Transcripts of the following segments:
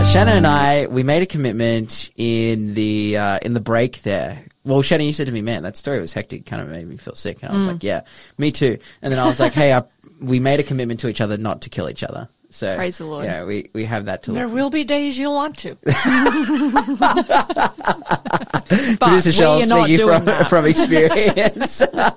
Shanna and I, we made a commitment in the break there. Well, Shanna, you said to me, man, that story was hectic. Kind of made me feel sick. And I was like, yeah, me too. And then I was like, hey, we made a commitment to each other not to kill each other. So, praise the Lord. Yeah, we have that to There will be days you'll want to. Producer Cheryl speaking from experience.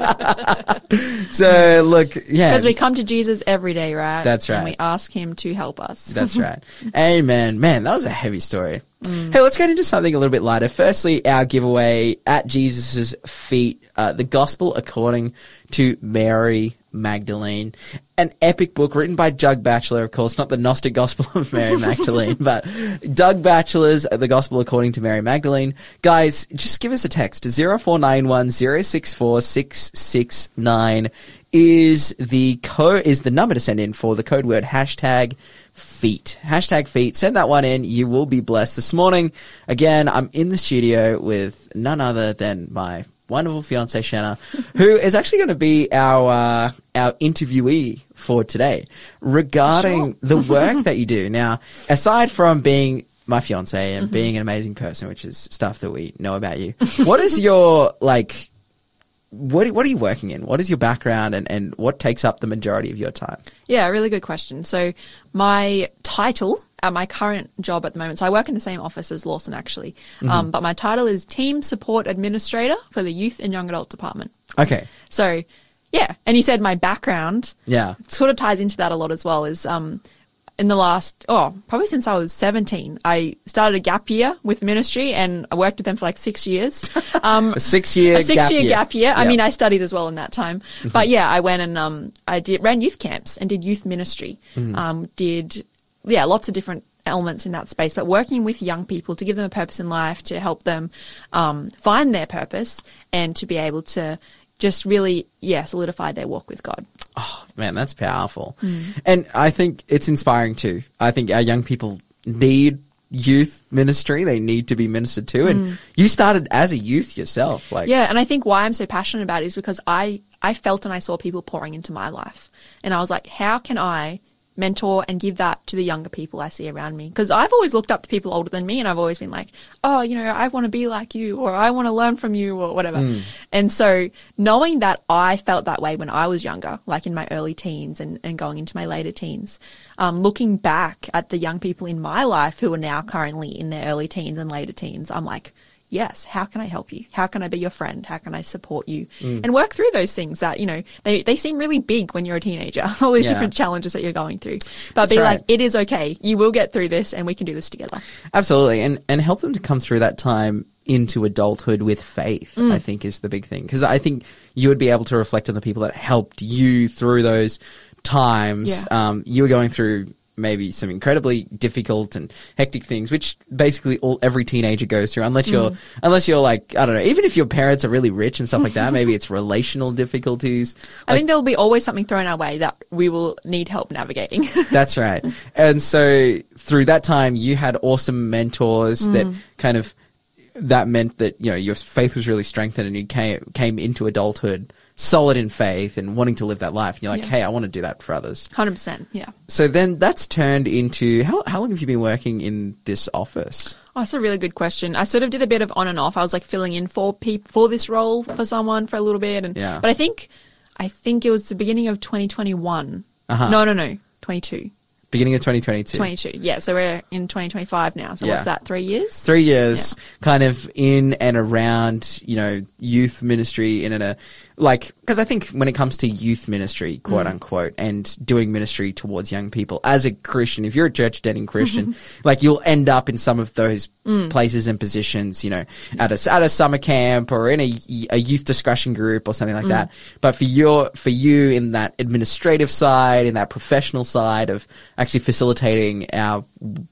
So, look, yeah. Because we come to Jesus every day, right? That's right. And we ask him to help us. That's right. Amen. Man, that was a heavy story. Hey, let's get into something a little bit lighter. Firstly, our giveaway at Jesus' feet, the Gospel according to Mary Magdalene, an epic book written by Doug Batchelor, of course, not the Gnostic Gospel of Mary Magdalene, but Doug Batchelor's The Gospel According to Mary Magdalene. Guys, just give us a text. 0491 064 669 is the number to send in for the code word #feet. #feet. Send that one in. You will be blessed. This morning, again, I'm in the studio with none other than my wonderful fiance Shanna, who is actually going to be our interviewee for today regarding the work that you do. Now, aside from being my fiance and being an amazing person, which is stuff that we know about you, what is your, what are you working in? What is your background and what takes up the majority of your time? Yeah, really good question. So my title at my current job at the moment, so I work in the same office as Lawson actually, but my title is Team Support Administrator for the Youth and Young Adult Department. Okay. So, yeah. And you said my background. Yeah. Sort of ties into that a lot as well is, in the last, probably since I was 17, I started a gap year with ministry and I worked with them for 6 years. A 6 year gap year. I mean, I studied as well in that time. But yeah, I went and ran youth camps and did youth ministry. Lots of different elements in that space, but working with young people to give them a purpose in life, to help them find their purpose and to be able to just really, solidify their walk with God. Oh, man, that's powerful. And I think it's inspiring too. I think our young people need youth ministry. They need to be ministered to. And you started as a youth yourself. Yeah, and I think why I'm so passionate about it is because I felt and I saw people pouring into my life. And I was like, how can I mentor and give that to the younger people I see around me? Because I've always looked up to people older than me and I've always been like, I want to be like you, or I want to learn from you, or whatever. And so knowing that I felt that way when I was younger, like in my early teens and going into my later teens, looking back at the young people in my life who are now currently in their early teens and later teens, I'm like, yes, how can I help you? How can I be your friend? How can I support you? And work through those things that, they seem really big when you're a teenager, all these different challenges that you're going through. But That's right. It is okay. You will get through this and we can do this together. Absolutely. And help them to come through that time into adulthood with faith, I think is the big thing. Because I think you would be able to reflect on the people that helped you through those times. Yeah. You were going through maybe some incredibly difficult and hectic things, which basically every teenager goes through, unless you're like, I don't know, even if your parents are really rich and stuff like that, maybe it's relational difficulties. I think there'll be always something thrown our way that we will need help navigating. That's right. And so through that time, you had awesome mentors that meant that, your faith was really strengthened and you came into adulthood solid in faith and wanting to live that life. And you're like, hey, I want to do that for others. 100%, yeah. So then that's turned into, how long have you been working in this office? Oh, that's a really good question. I sort of did a bit of on and off. I was filling in for this role for someone for a little bit. But I think it was the beginning of 2021. No, 22. Beginning of 2022. 22, yeah. So we're in 2025 now. So what's that, 3 years? 3 years, kind of in and around, youth ministry because I think when it comes to youth ministry, quote unquote, and doing ministry towards young people, as a Christian, if you're a church attending Christian, you'll end up in some of those places and positions, at a summer camp or in a youth discussion group or something like that. But for you in that administrative side, in that professional side of actually facilitating our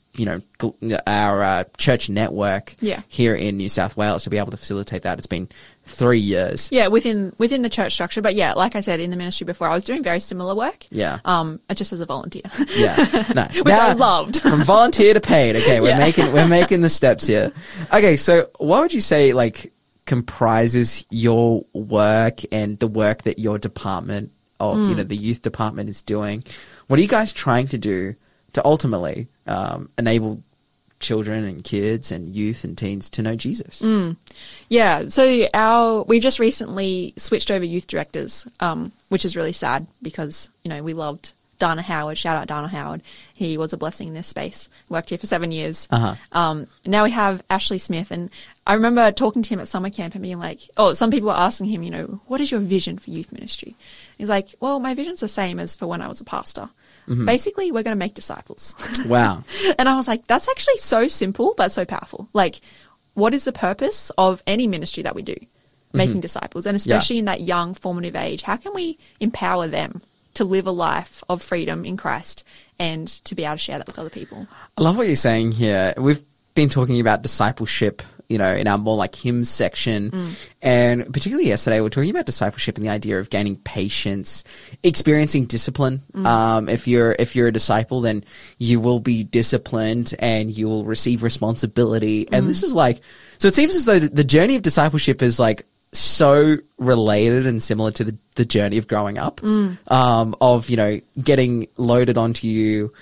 church network here in New South Wales, to be able to facilitate that, it's been 3 years. Yeah, within the church structure. But yeah, like I said, in the ministry before, I was doing very similar work. Yeah. Just as a volunteer. Yeah. Nice. Which I loved. From volunteer to paid. Okay, we're making the steps here. Okay, so what would you say comprises your work and the work that your department or the youth department is doing? What are you guys trying to do to ultimately enable children and kids and youth and teens to know Jesus? Yeah, so we just recently switched over youth directors, which is really sad because, we loved Dana Howard. Shout out Dana Howard. He was a blessing in this space. Worked here for 7 years. Now we have Ashley Smith, and I remember talking to him at summer camp and being like, some people were asking him, what is your vision for youth ministry? He's like, well, my vision's the same as for when I was a pastor. Basically, we're going to make disciples. Wow. And I was like, that's actually so simple, but so powerful. Like, what is the purpose of any ministry that we do? Making disciples. And especially in that young formative age, how can we empower them to live a life of freedom in Christ and to be able to share that with other people? I love what you're saying here. We've been talking about discipleship, in our more like hymns section. And particularly yesterday, we're talking about discipleship and the idea of gaining patience, experiencing discipline. If you're a disciple, then you will be disciplined and you will receive responsibility. And this is so it seems as though the journey of discipleship is so related and similar to the journey of growing up, of, getting loaded onto you,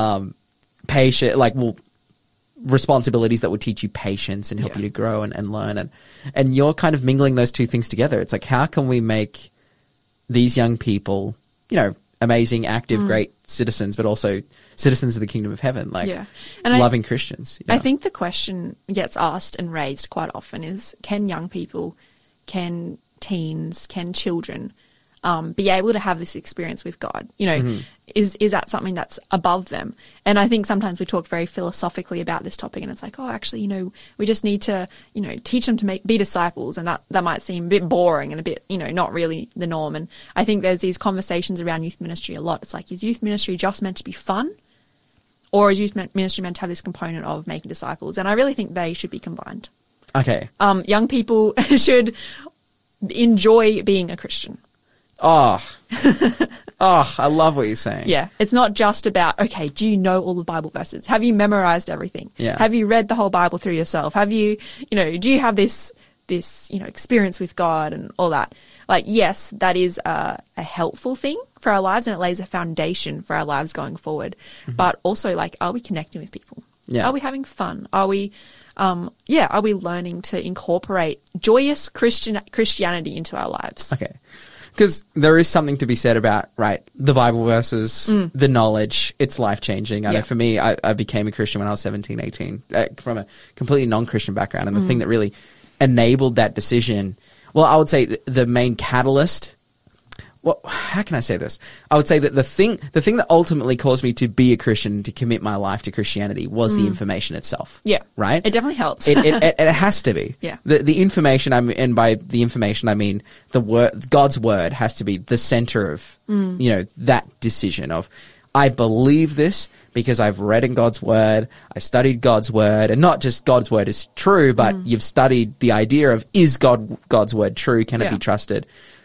responsibilities that would teach you patience and help you to grow and learn. And you're kind of mingling those two things together. It's like, how can we make these young people, amazing, active, great citizens, but also citizens of the kingdom of heaven, and loving Christians? I think the question gets asked and raised quite often is, can young people, can teens, can children be able to have this experience with God? Is that something that's above them? And I think sometimes we talk very philosophically about this topic, and it's like, actually, we just need to, teach them to be disciples, and that might seem a bit boring and a bit, not really the norm. And I think there's these conversations around youth ministry a lot. It's like, is youth ministry just meant to be fun, or is youth ministry meant to have this component of making disciples? And I really think they should be combined. Okay. Young people should enjoy being a Christian. I love what you're saying. Yeah. It's not just about, okay, do you know all the Bible verses? Have you memorized everything? Yeah. Have you read the whole Bible through yourself? Have you, do you have this, experience with God and all that? Yes, that is a helpful thing for our lives, and it lays a foundation for our lives going forward. But also, are we connecting with people? Yeah. Are we having fun? Are we, are we learning to incorporate joyous Christianity into our lives? Okay. Because there is something to be said about, the Bible verses, the knowledge, it's life-changing. I know for me, I became a Christian when I was 17, 18, from a completely non-Christian background. And the thing that really enabled that decision, well, I would say the main catalyst, how can I say this? I would say that the thing that ultimately caused me to be a Christian, to commit my life to Christianity, was the information itself. Yeah. Right? It definitely helps. It has to be. Yeah. The information, and by the information I mean God's word has to be the center of, that decision of, I believe this because I've read in God's word, I studied God's word, and not just God's word is true, but you've studied the idea of, is God's word true? Can it be trusted?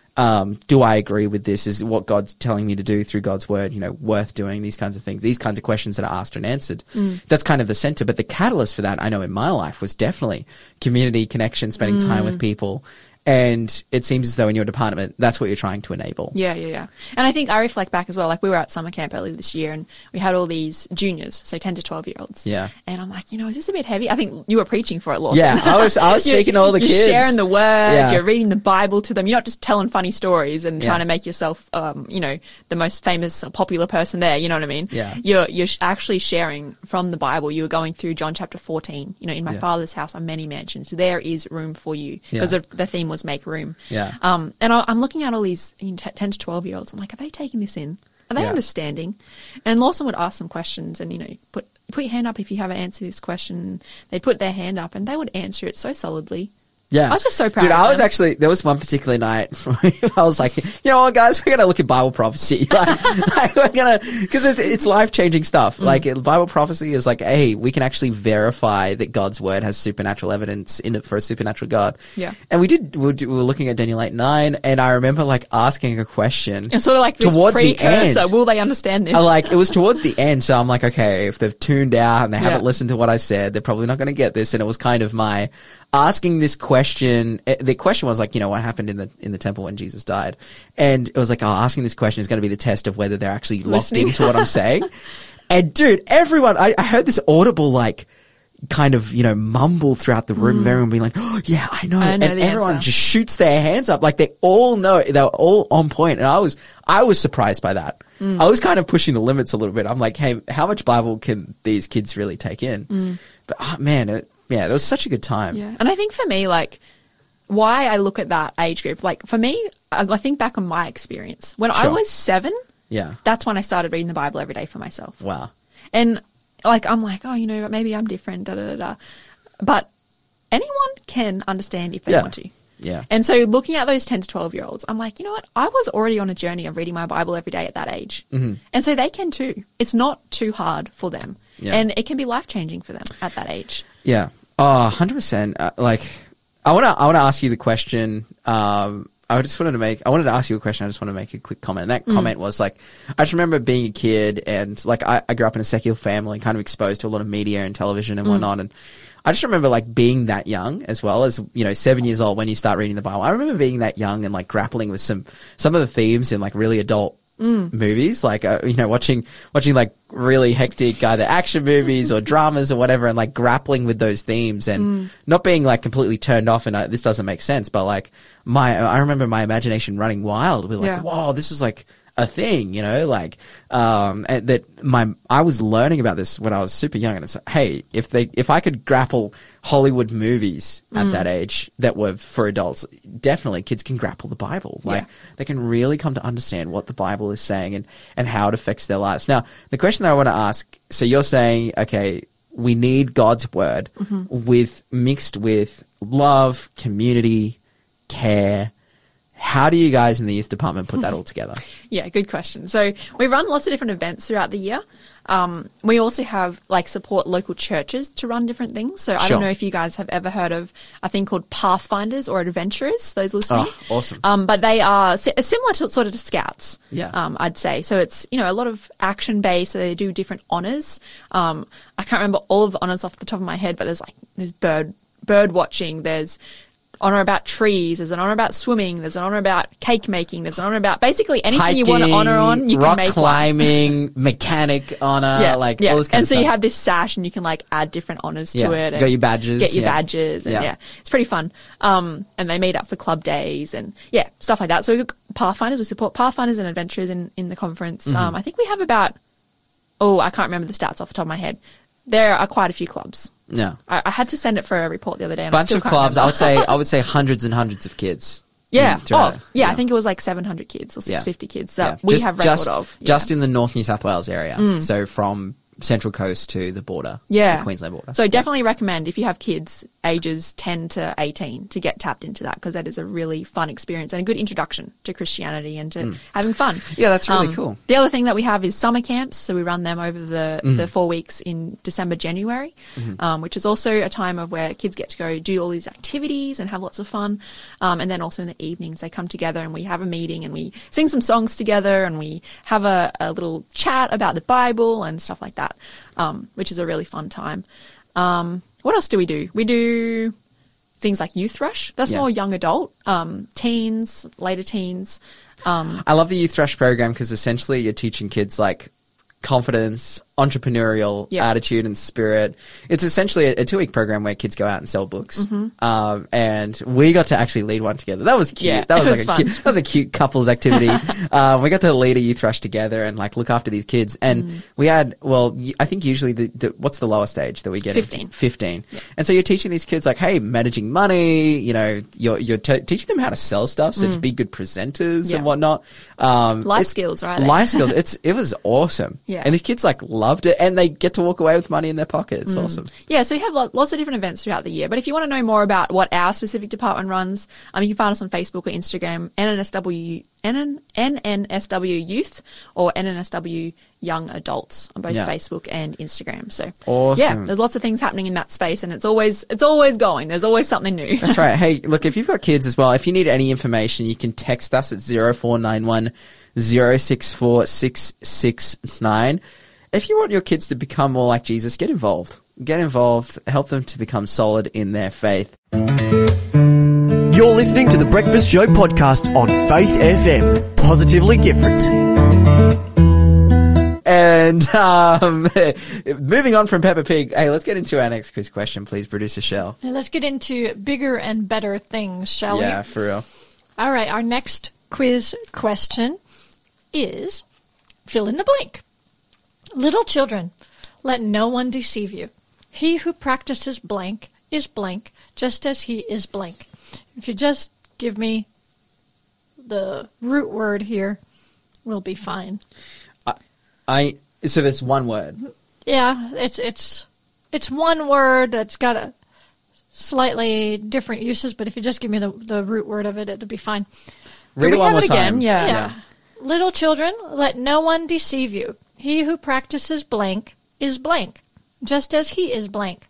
Do I agree with this? Is what God's telling me to do through God's word, worth doing? These kinds of things, these kinds of questions that are asked and answered. That's kind of the center. But the catalyst for that, I know in my life, was definitely community connection, spending time with people. And it seems as though in your department, that's what you're trying to enable. Yeah. And I think I reflect back as well. We were at summer camp earlier this year, and we had all these juniors, so 10 to 12-year-olds. Yeah. And I'm like, is this a bit heavy? I think you were preaching for it, Lawson. Yeah, I was speaking to all the kids. You're sharing the word. Yeah. You're reading the Bible to them. You're not just telling funny stories and trying to make yourself, the most famous, popular person there. You know what I mean? Yeah. You're actually sharing from the Bible. You were going through John chapter 14. In my Father's house are many mansions. There is room for you, because the theme was make room. Yeah. And I'm looking at all these 10 to 12-year-olds. I'm like, are they taking this in? Are they understanding? And Lawson would ask some questions and, put your hand up if you haven't answered this question. They'd put their hand up and they would answer it so solidly. Yeah. I was just so proud. Dude, of I was them. actually, there was one particular night, I was like, guys, we're going to look at Bible prophecy. We're going to, because it's life-changing stuff. Bible prophecy is hey, we can actually verify that God's word has supernatural evidence in it for a supernatural God. Yeah. And we were looking at Daniel 8:9, and I remember asking a question. It's sort of like this towards precursor. the end. Will they understand this? It was towards the end, so I'm like, okay, if they've tuned out and they haven't listened to what I said, they're probably not going to get this. And it was kind of my asking this question. The question was what happened in the temple when Jesus died? And it was asking this question is going to be the test of whether they're actually locked into what I'm saying. And dude, everyone, I heard this audible kind of, mumble throughout the room of everyone being like, oh yeah, I know. I know and the everyone answer. just shoots their hands up. Like they all know, they're all on point. And I was surprised by that. I was kind of pushing the limits a little bit. I'm like, hey, how much Bible can these kids really take in? But it was such a good time. Yeah. And I think for me, like, why I look at that age group, like for me, I think back on my experience. When I Sure. was 7, Yeah. that's when I started reading the Bible every day for myself. Wow. And like, I'm like, oh, maybe I'm different, da, da, da, da. But anyone can understand if they Yeah. want to. Yeah. And so looking at those 10 to 12-year-olds, I'm like, you know what? I was already on a journey of reading my Bible every day at that age. Mm-hmm. And so they can too. It's not too hard for them. Yeah. And it can be life-changing for them at that age. Yeah. Oh, 100%. I want to ask you the question. I wanted to ask you a question. I just want to make a quick comment. And that comment was like, I just remember being a kid and like I grew up in a secular family, kind of exposed to a lot of media and television and whatnot. And I just remember like being that young as well as, 7 years old when you start reading the Bible. I remember being that young and like grappling with some of the themes in like really adult movies, like, watching like really hectic either action movies or dramas or whatever and like grappling with those themes and not being like completely turned off and this doesn't make sense, but like I remember my imagination running wild with like, Yeah. whoa, this is like a thing, I was learning about this when I was super young and it's like, hey, if I could grapple Hollywood movies at that age that were for adults, definitely kids can grapple the Bible. Like they can really come to understand what the Bible is saying and how it affects their lives. Now, the question that I want to ask, so you're saying, okay, we need God's word mixed with love, community, care. How do you guys in the youth department put that all together? Yeah, good question. So we run lots of different events throughout the year. We also have like support local churches to run different things. So I Sure. don't know if you guys have ever heard of a thing called Pathfinders or Adventurers, those listening. Oh, awesome. But they are similar to sort of to Scouts. Yeah. I'd say. So it's, a lot of action based. So they do different honors. I can't remember all of the honors off the top of my head, but there's bird watching. There's honor about trees, there's an honor about swimming, there's an honor about cake making, there's an honor about basically anything Hiking, you want to honor on, you can make rock climbing, mechanic honor, all this kind and of stuff. so you have this sash and you can like add different honors to it. You got your badges. Get your badges. And Yeah. it's pretty fun. And they meet up for club days and stuff like that. So we've got Pathfinders, we support Pathfinders and Adventurers in the conference. I think we have about, I can't remember the stats off the top of my head. There are quite a few clubs. Yeah. I had to send it for a report the other day. And Bunch I of still clubs. can't remember. I would say hundreds and hundreds of kids. Yeah. throughout it. I think it was like 700 kids or 650 kids that we Just- have record of. Just in the North New South Wales area. So from Central Coast to the border. The Queensland border. So definitely recommend if you have kids ages 10 to 18 to get tapped into that because that is a really fun experience and a good introduction to Christianity and to having fun. Yeah, that's really cool. The other thing that we have is summer camps. So we run them over the 4 weeks in December, January, which is also a time of where kids get to go do all these activities and have lots of fun. And then also in the evenings they come together and we have a meeting and we sing some songs together and we have a little chat about the Bible and stuff like that, which is a really fun time. What else do? We do things like Youth Rush. That's more young adult, teens, later teens. I love the Youth Thrush program because essentially you're teaching kids like confidence, entrepreneurial attitude and spirit. It's essentially a 2-week program where kids go out and sell books. And we got to actually lead one together. That was cute. Yeah, that was it like was a fun. cute, that was a cute couples activity. We got to lead a Youth Rush together and like look after these kids. And we had, I think usually what's the lowest age that we get? 15. 15. Yeah. And so you're teaching these kids like, hey, managing money, you're teaching them how to sell stuff. So to be good presenters and whatnot. Life skills, right? Life skills. It was awesome. Yeah. And these kids like loved it and they get to walk away with money in their pocket. It's awesome. Yeah, so we have lots of different events throughout the year. But if you want to know more about what our specific department runs, you can find us on Facebook or Instagram, NNSW Youth or NNSW Young Adults on both Facebook and Instagram. So awesome. there's lots of things happening in that space and it's always going. There's always something new. That's right. Hey, look, if you've got kids as well, if you need any information, you can text us at 0491 064 669. If you want your kids to become more like Jesus, get involved. Get involved. Help them to become solid in their faith. You're listening to the Breakfast Show podcast on Faith FM. Positively different. And moving on from Peppa Pig, hey, let's get into our next quiz question, please, producer Shell. Now let's get into bigger and better things, shall we? Yeah, for real. All right, our next quiz question is fill in the blank. Little children, let no one deceive you. He who practices blank is blank, just as he is blank. If you just give me the root word here, we'll be fine. So there's one word. Yeah, it's one word that's got a slightly different uses, but if you just give me the root word of it, it'll be fine. Read we it one have more it again? time. Yeah. Little children, let no one deceive you. He who practices blank is blank, just as he is blank.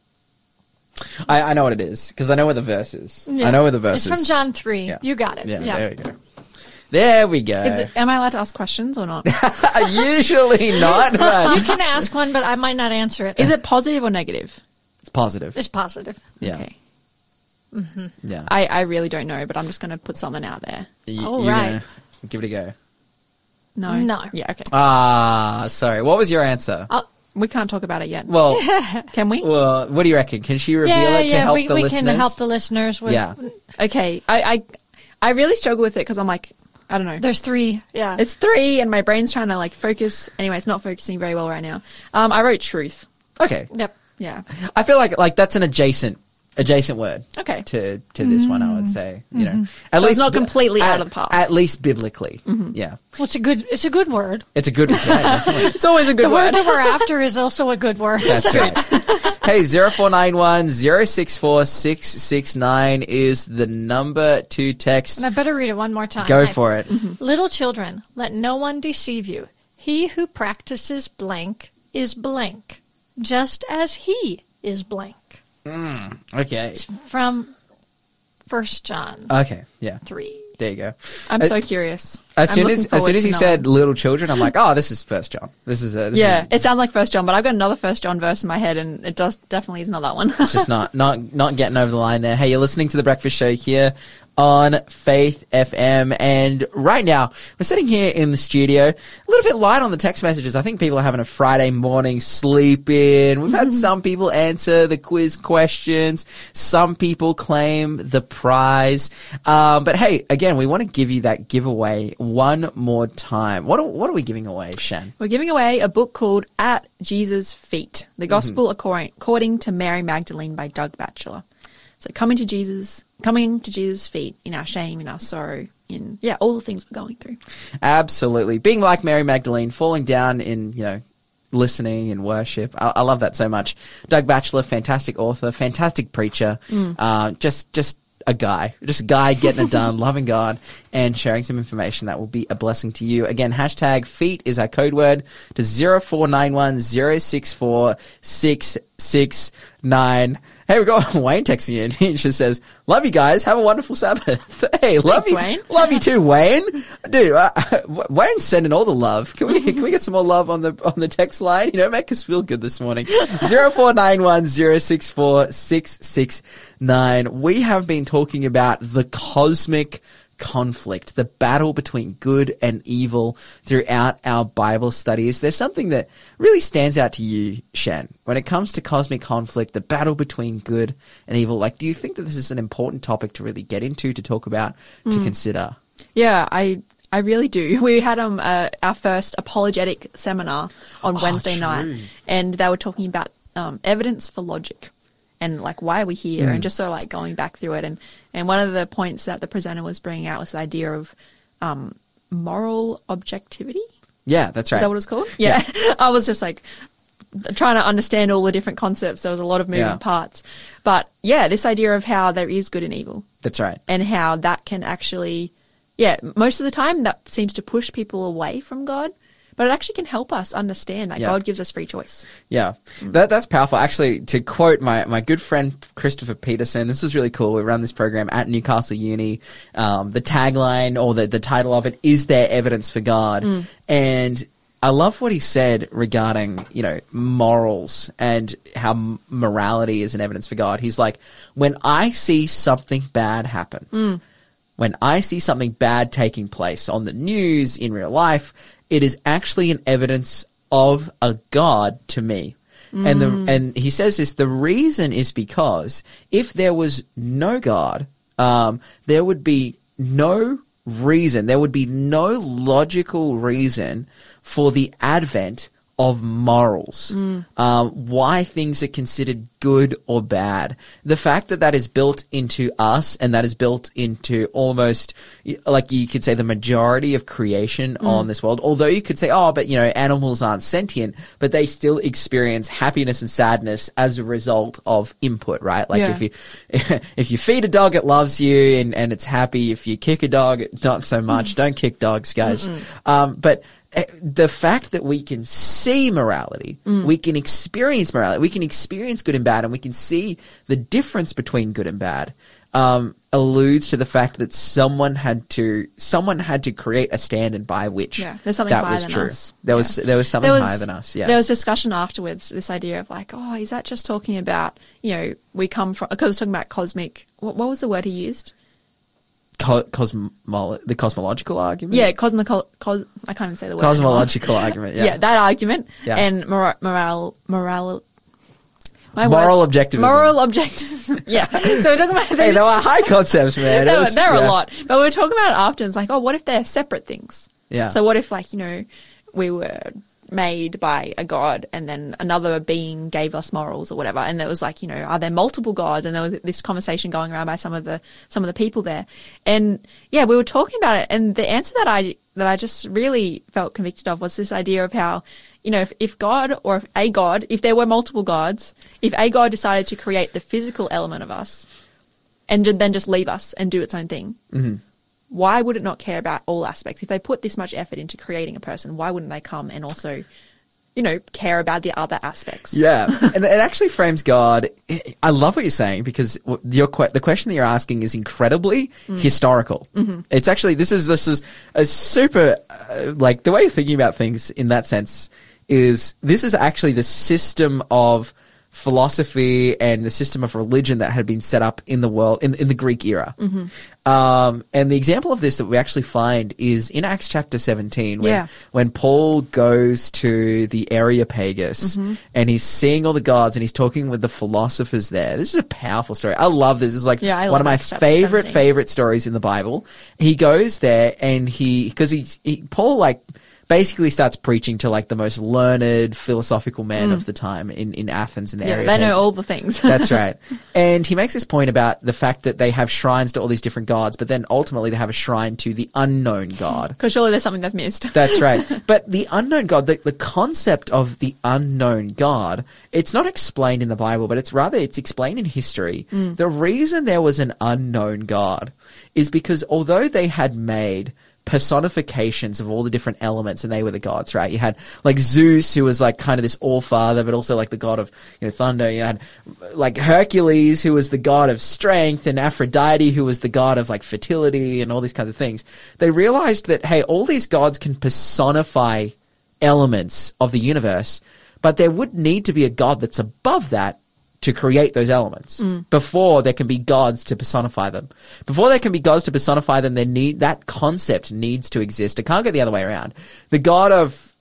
I know what it is, because I know where the verse is. Yeah. I know where the verse It's from is. John 3. Yeah. You got it. Yeah, there we go. There we go. Am I allowed to ask questions or not? Usually not, but You can ask one, but I might not answer it. Is it positive or negative? it's positive. It's positive. Yeah. Okay. Yeah. I really don't know, but I'm just going to put something out there. All You're right. gonna give it a go. No. No. Yeah, okay. Ah, sorry. What was your answer? We can't talk about it yet. Well, Can we? well, what do you reckon? Can she reveal it to help we the listeners? can help the listeners with. Yeah. Okay. I really struggle with it because I'm like, I don't know. There's 3. Yeah. It's 3 and my brain's trying to like focus. Anyway, it's not focusing very well right now. I wrote truth. Okay. Yep. Yeah. I feel like that's an adjacent word. Okay. To this one, I would say. You know, at So it's not completely out of the park. At least biblically. Yeah. Well, it's a good word. It's a good word. Yeah, definitely. It's always a good The word word. that we're after is also a good word. That's right. Hey, 0491 064 669 is the number to text. And I better read it one more time. Go for it. Little children, let no one deceive you. He who practices blank is blank, just as he is blank. Okay. From 1 John Okay. Yeah. 3. There you go. I'm so curious. As I'm soon looking as forward he to said knowing. little children, I'm like, oh, this is 1 John. This is Yeah, it sounds like 1 John, but I've got another 1 John verse in my head, and it definitely is not that one. It's just not getting over the line there. Hey, you're listening to The Breakfast Show here on Faith FM, and right now we're sitting here in the studio, a little bit light on the text messages. I think people are having a Friday morning sleep in. We've had some people answer the quiz questions, some people claim the prize, but hey, again, we want to give you that giveaway one more time. What are we giving away, Shan? We're giving away a book called At Jesus' Feet, The Gospel According to Mary Magdalene by Doug Batchelor. So coming to Jesus' feet in our shame, in our sorrow, in all the things we're going through. Absolutely. Being like Mary Magdalene, falling down in, listening and worship. I love that so much. Doug Batchelor, fantastic author, fantastic preacher. Just a guy getting it done, loving God and sharing some information that will be a blessing to you. Again, hashtag feet is our code word to 0491 064 669. Hey, we got Wayne texting in. He just says, love you guys. Have a wonderful Sabbath. Hey, love Thanks, you. Wayne. Love you too, Wayne. Dude, Wayne's sending all the love. Can we get some more love on the text line? Make us feel good this morning. 0491 064 669. We have been talking about the cosmic conflict, the battle between good and evil throughout our Bible studies. There's something that really stands out to you, Shan, when it comes to cosmic conflict, the battle between good and evil. Like, do you think that this is an important topic to really get into, to talk about, to consider? Yeah, I really do. We had our first apologetic seminar on Wednesday night, and they were talking about evidence for logic and like why are we here, and just sort of like going back through it. And one of the points that the presenter was bringing out was the idea of moral objectivity. Yeah, that's right. Is that what it's called? Yeah. I was just like trying to understand all the different concepts. There was a lot of moving parts. But yeah, this idea of how there is good and evil. That's right. And how that can actually, most of the time that seems to push people away from God. But it actually can help us understand that God gives us free choice. Yeah, that's powerful. Actually, to quote my good friend Christopher Peterson, this was really cool. We run this program at Newcastle Uni. The tagline or the title of it is "There Evidence for God," and I love what he said regarding morals and how morality is an evidence for God. He's like, when I see something bad happen, when I see something bad taking place on the news, in real life, it is actually an evidence of a God to me. And he says this, the reason is because if there was no God, there would be no reason, there would be no logical reason for the advent of morals, why things are considered good or bad. The fact that that is built into us and that is built into almost, like you could say, the majority of creation on this world. Although you could say, oh, but you know, animals aren't sentient, but they still experience happiness and sadness as a result of input, right? Like if you feed a dog, it loves you and it's happy. If you kick a dog, not so much. Don't kick dogs, guys. But the fact that we can see morality, we can experience morality, we can experience good and bad, and we can see the difference between good and bad, alludes to the fact that someone had to create a standard by which there's something that higher was than true. us. There was something higher than us. Yeah, there was discussion afterwards. This idea of like, oh, is that just talking about, you know, we come from, because I was talking about cosmic. What was the word he used? The cosmological argument? Yeah, I can't even say the word. Cosmological argument, yeah. Yeah, that argument. Yeah. And moral objectivism. Moral objectivism. Yeah. So we're talking about these. Hey, there were high concepts, man. There were a lot. But we were talking about it after, and it's like, oh, what if they're separate things? Yeah. So what if, like, you know, we were made by a god and then another being gave us morals or whatever, and there was like, you know, are there multiple gods? And there was this conversation going around by some of the people there, and yeah, we were talking about it, and the answer that I just really felt convicted of was this idea of how, you know, if God, or if there were multiple gods, if a god decided to create the physical element of us and then just leave us and do its own thing, why would it not care about all aspects? If they put this much effort into creating a person, why wouldn't they come and also, you know, care about the other aspects? Yeah. And it actually frames God. I love what you're saying, because the question that you're asking is incredibly historical. It's actually, this is a super, like, the way you're thinking about things in that sense is, this is actually the system of philosophy and the system of religion that had been set up in the world in the Greek era. And the example of this that we actually find is in Acts chapter 17 when Paul goes to the Areopagus and he's seeing all the gods and he's talking with the philosophers there. This is a powerful story. I love this. It's like one of my favorite stories in the Bible. He goes there and Paul, like, basically starts preaching to like the most learned philosophical men of the time in Athens in the area. They know all the things. That's right. And he makes this point about the fact that they have shrines to all these different gods, but then ultimately they have a shrine to the unknown God. Because surely there's something they've missed. That's right. But the unknown God, the concept of the unknown God, it's not explained in the Bible, but it's explained in history. The reason there was an unknown God is because although they had made personifications of all the different elements and they were the gods, right? You had like Zeus, who was like kind of this all-father, but also like the god of, you know, thunder. You had like Hercules, who was the god of strength, and Aphrodite, who was the god of like fertility and all these kinds of things. They realized that, hey, all these gods can personify elements of the universe, but there would need to be a god that's above that to create those elements before there can be gods to personify them. Before there can be gods to personify them, that concept needs to exist. It can't go the other way around. The god of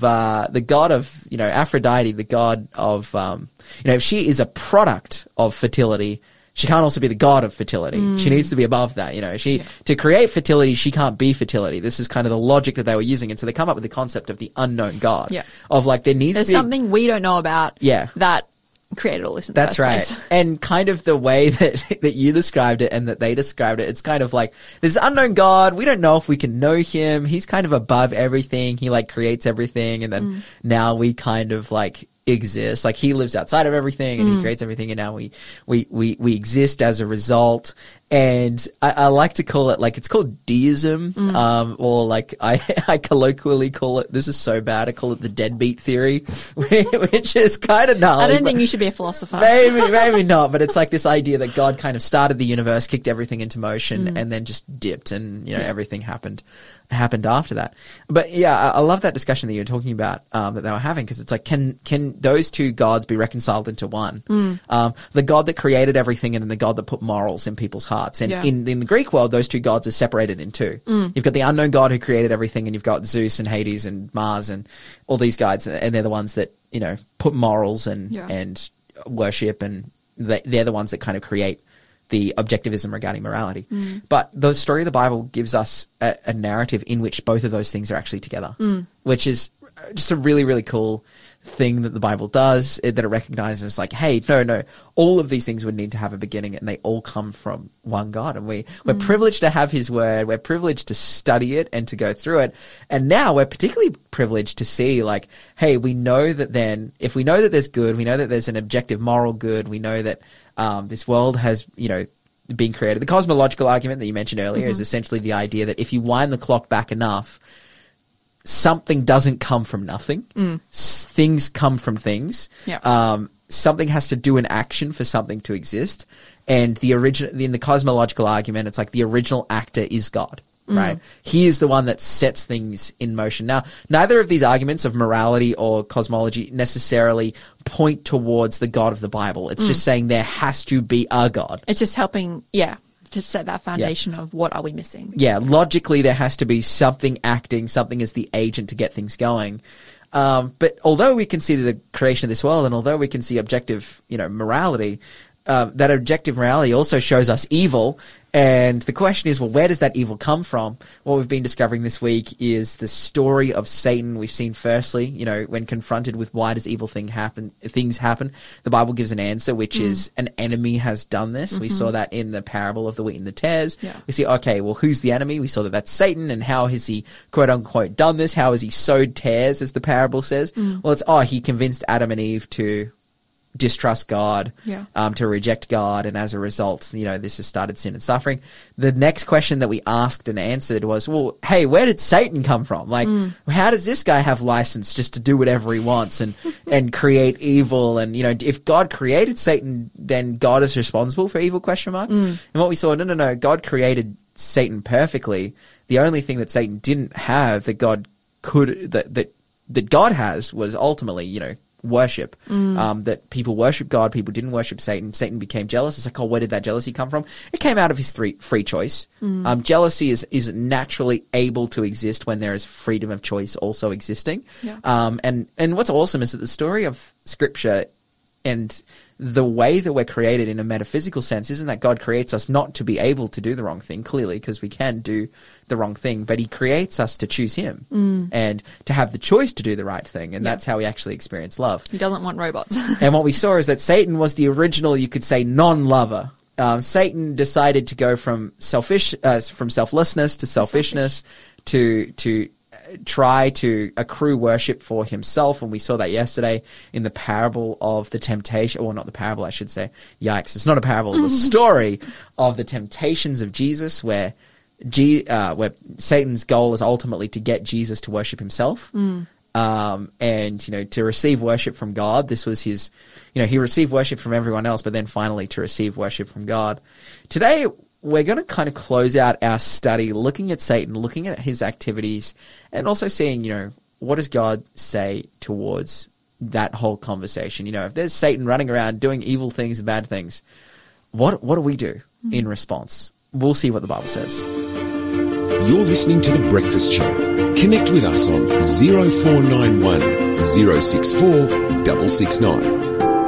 you know, Aphrodite, the god of you know, if she is a product of fertility, she can't also be the god of fertility. She needs to be above that. You know, to create fertility, she can't be fertility. This is kind of the logic that they were using, and so they come up with the concept of the unknown God. Yeah. Of like there's something we don't know about. Yeah. That created all this in the That's first right. place. And kind of the way that you described it and that they described it, it's kind of like this unknown God. We don't know if we can know him. He's kind of above everything. He like creates everything. And then now we kind of like exist. Like he lives outside of everything and he creates everything. And now we exist as a result. And I like to call it, like, it's called deism, or like I colloquially call it, this is so bad, I call it the deadbeat theory, which is kind of gnarly. I don't think you should be a philosopher. Maybe not, but it's like this idea that God kind of started the universe, kicked everything into motion, and then just dipped, and, you know, everything happened after that. But yeah, I love that discussion that you're talking about, that they were having, because it's like, can those two gods be reconciled into one? The God that created everything and then the God that put morals in people's hearts. parts. And Yeah. in the Greek world, those two gods are separated in two. You've got the unknown god who created everything, and you've got Zeus and Hades and Mars and all these guys, and they're the ones that, you know, put morals and worship, and they're the ones that kind of create the objectivism regarding morality. But the story of the Bible gives us a narrative in which both of those things are actually together, which is just a really, really cool thing that the Bible does, that it recognizes, like, hey, no, all of these things would need to have a beginning, and they all come from one God. And we're privileged to have his word. We're privileged to study it and to go through it. And now we're particularly privileged to see, like, hey, we know that then, if we know that there's good, we know that there's an objective moral good, we know that this world has, you know, been created. The cosmological argument that you mentioned earlier is essentially the idea that if you wind the clock back enough, something doesn't come from nothing. Things come from things. Yeah. Something has to do an action for something to exist. And in the cosmological argument, it's like the original actor is God, right? He is the one that sets things in motion. Now, neither of these arguments of morality or cosmology necessarily point towards the God of the Bible. It's just saying there has to be a God. It's just helping, to set that foundation of what are we missing. Yeah, logically there has to be something acting, something as the agent to get things going. But although we can see the creation of this world, and although we can see objective, you know, morality, that objective morality also shows us evil. And the question is, well, where does that evil come from? What we've been discovering this week is the story of Satan. We've seen firstly, you know, when confronted with why does evil things happen, the Bible gives an answer, which is an enemy has done this. We saw that in the parable of the wheat and the tares. Yeah. We see, okay, well, who's the enemy? We saw that that's Satan, and how has he, quote unquote, done this? How has he sowed tares, as the parable says? Well, it's, he convinced Adam and Eve to distrust God, to reject God, and as a result, you know, this has started sin and suffering. The next question that we asked and answered was, well, hey, where did Satan come from? Like, how does this guy have license just to do whatever he wants and create evil? And, you know, if God created Satan, then God is responsible for evil, ? And what we saw, no, God created Satan perfectly. The only thing that Satan didn't have that God could, that God has, was ultimately, you know, worship. That people worship God, people didn't worship Satan. Satan became jealous. It's like, where did that jealousy come from? It came out of his free choice. Jealousy is naturally able to exist when there is freedom of choice also existing. And what's awesome is that the story of Scripture and the way that we're created in a metaphysical sense isn't that God creates us not to be able to do the wrong thing, clearly, because we can do the wrong thing, but he creates us to choose him and to have the choice to do the right thing. And that's how we actually experience love. He doesn't want robots. And what we saw is that Satan was the original, you could say, non-lover. Satan decided to go from selflessness to selfishness to try to accrue worship for himself. And we saw that yesterday in the parable of the temptation, or not the parable, I should say. Yikes, it's not a parable. The story of the temptations of Jesus, where Satan's goal is ultimately to get Jesus to worship himself. And, you know, to receive worship from God. This was his, you know, he received worship from everyone else, but then finally to receive worship from God. Today, we're going to kind of close out our study looking at Satan, looking at his activities, and also seeing, you know, what does God say towards that whole conversation? You know, if there's Satan running around doing evil things and bad things, what do we do in response? We'll see what the Bible says. You're listening to The Breakfast Show. Connect with us on 0491 064 669.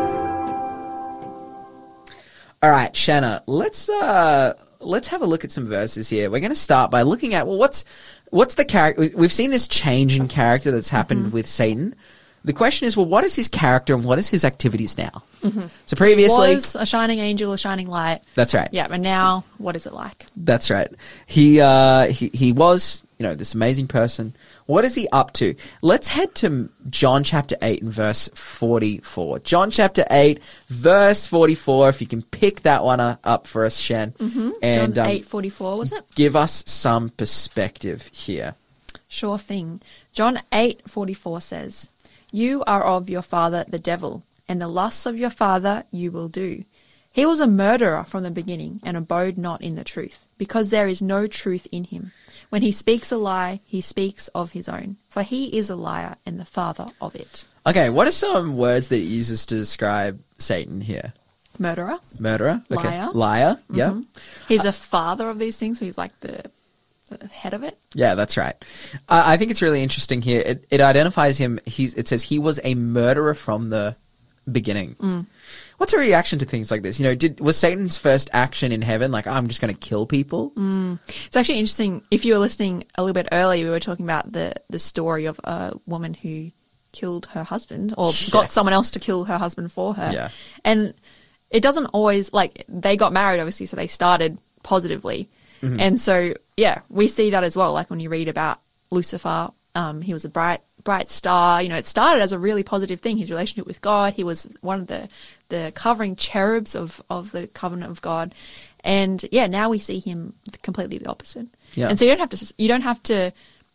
All right, Shanna, let's have a look at some verses here. We're going to start by looking at, well, what's the character? We've seen this change in character that's happened with Satan. The question is, well, what is his character and what is his activities now? So previously, He was a shining angel, a shining light. That's right. Yeah, and now what is it like? That's right. He was, you know, this amazing person. What is he up to? Let's head to John chapter 8 and verse 44. John chapter 8, verse 44. If you can pick that one up for us, Shen. And John 8:44, was it? Give us some perspective here. Sure thing. John 8:44 says, "You are of your father the devil, and the lusts of your father you will do. He was a murderer from the beginning and abode not in the truth, because there is no truth in him. When he speaks a lie, he speaks of his own, for he is a liar and the father of it." Okay, what are some words that he uses to describe Satan here? Murderer. Okay. Liar. Liar. Yeah. He's a father of these things, so he's like the head of it. Yeah, that's right. I think it's really interesting here. It identifies him. It says he was a murderer from the beginning. What's a reaction to things like this? You know, was Satan's first action in heaven like, I'm just going to kill people? It's actually interesting. If you were listening a little bit earlier, we were talking about the story of a woman who killed her husband or got someone else to kill her husband for her. Yeah. And it doesn't always, like, they got married, obviously, so they started positively. And so, yeah, we see that as well. Like when you read about Lucifer, he was a bright star. You know, it started as a really positive thing, his relationship with God. He was one of the covering cherubs of the covenant of God. And yeah, now we see him completely the opposite. Yeah. And so you don't have to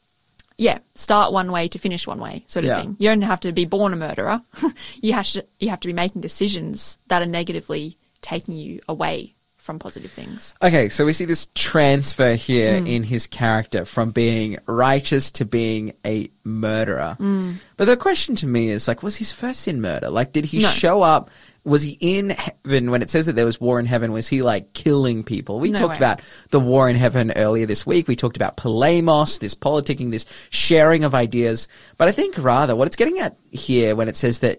start one way to finish one way, sort of thing. You don't have to be born a murderer. You have to be making decisions that are negatively taking you away from positive things. Okay, so we see this transfer here in his character from being righteous to being a murderer. But the question to me is, like, was his first sin murder? Like, did he show up? Was he in heaven when it says that there was war in heaven? Was he, like, killing people? We talked about the war in heaven earlier this week. We talked about polemos, this politicking, this sharing of ideas. But I think rather what it's getting at here when it says that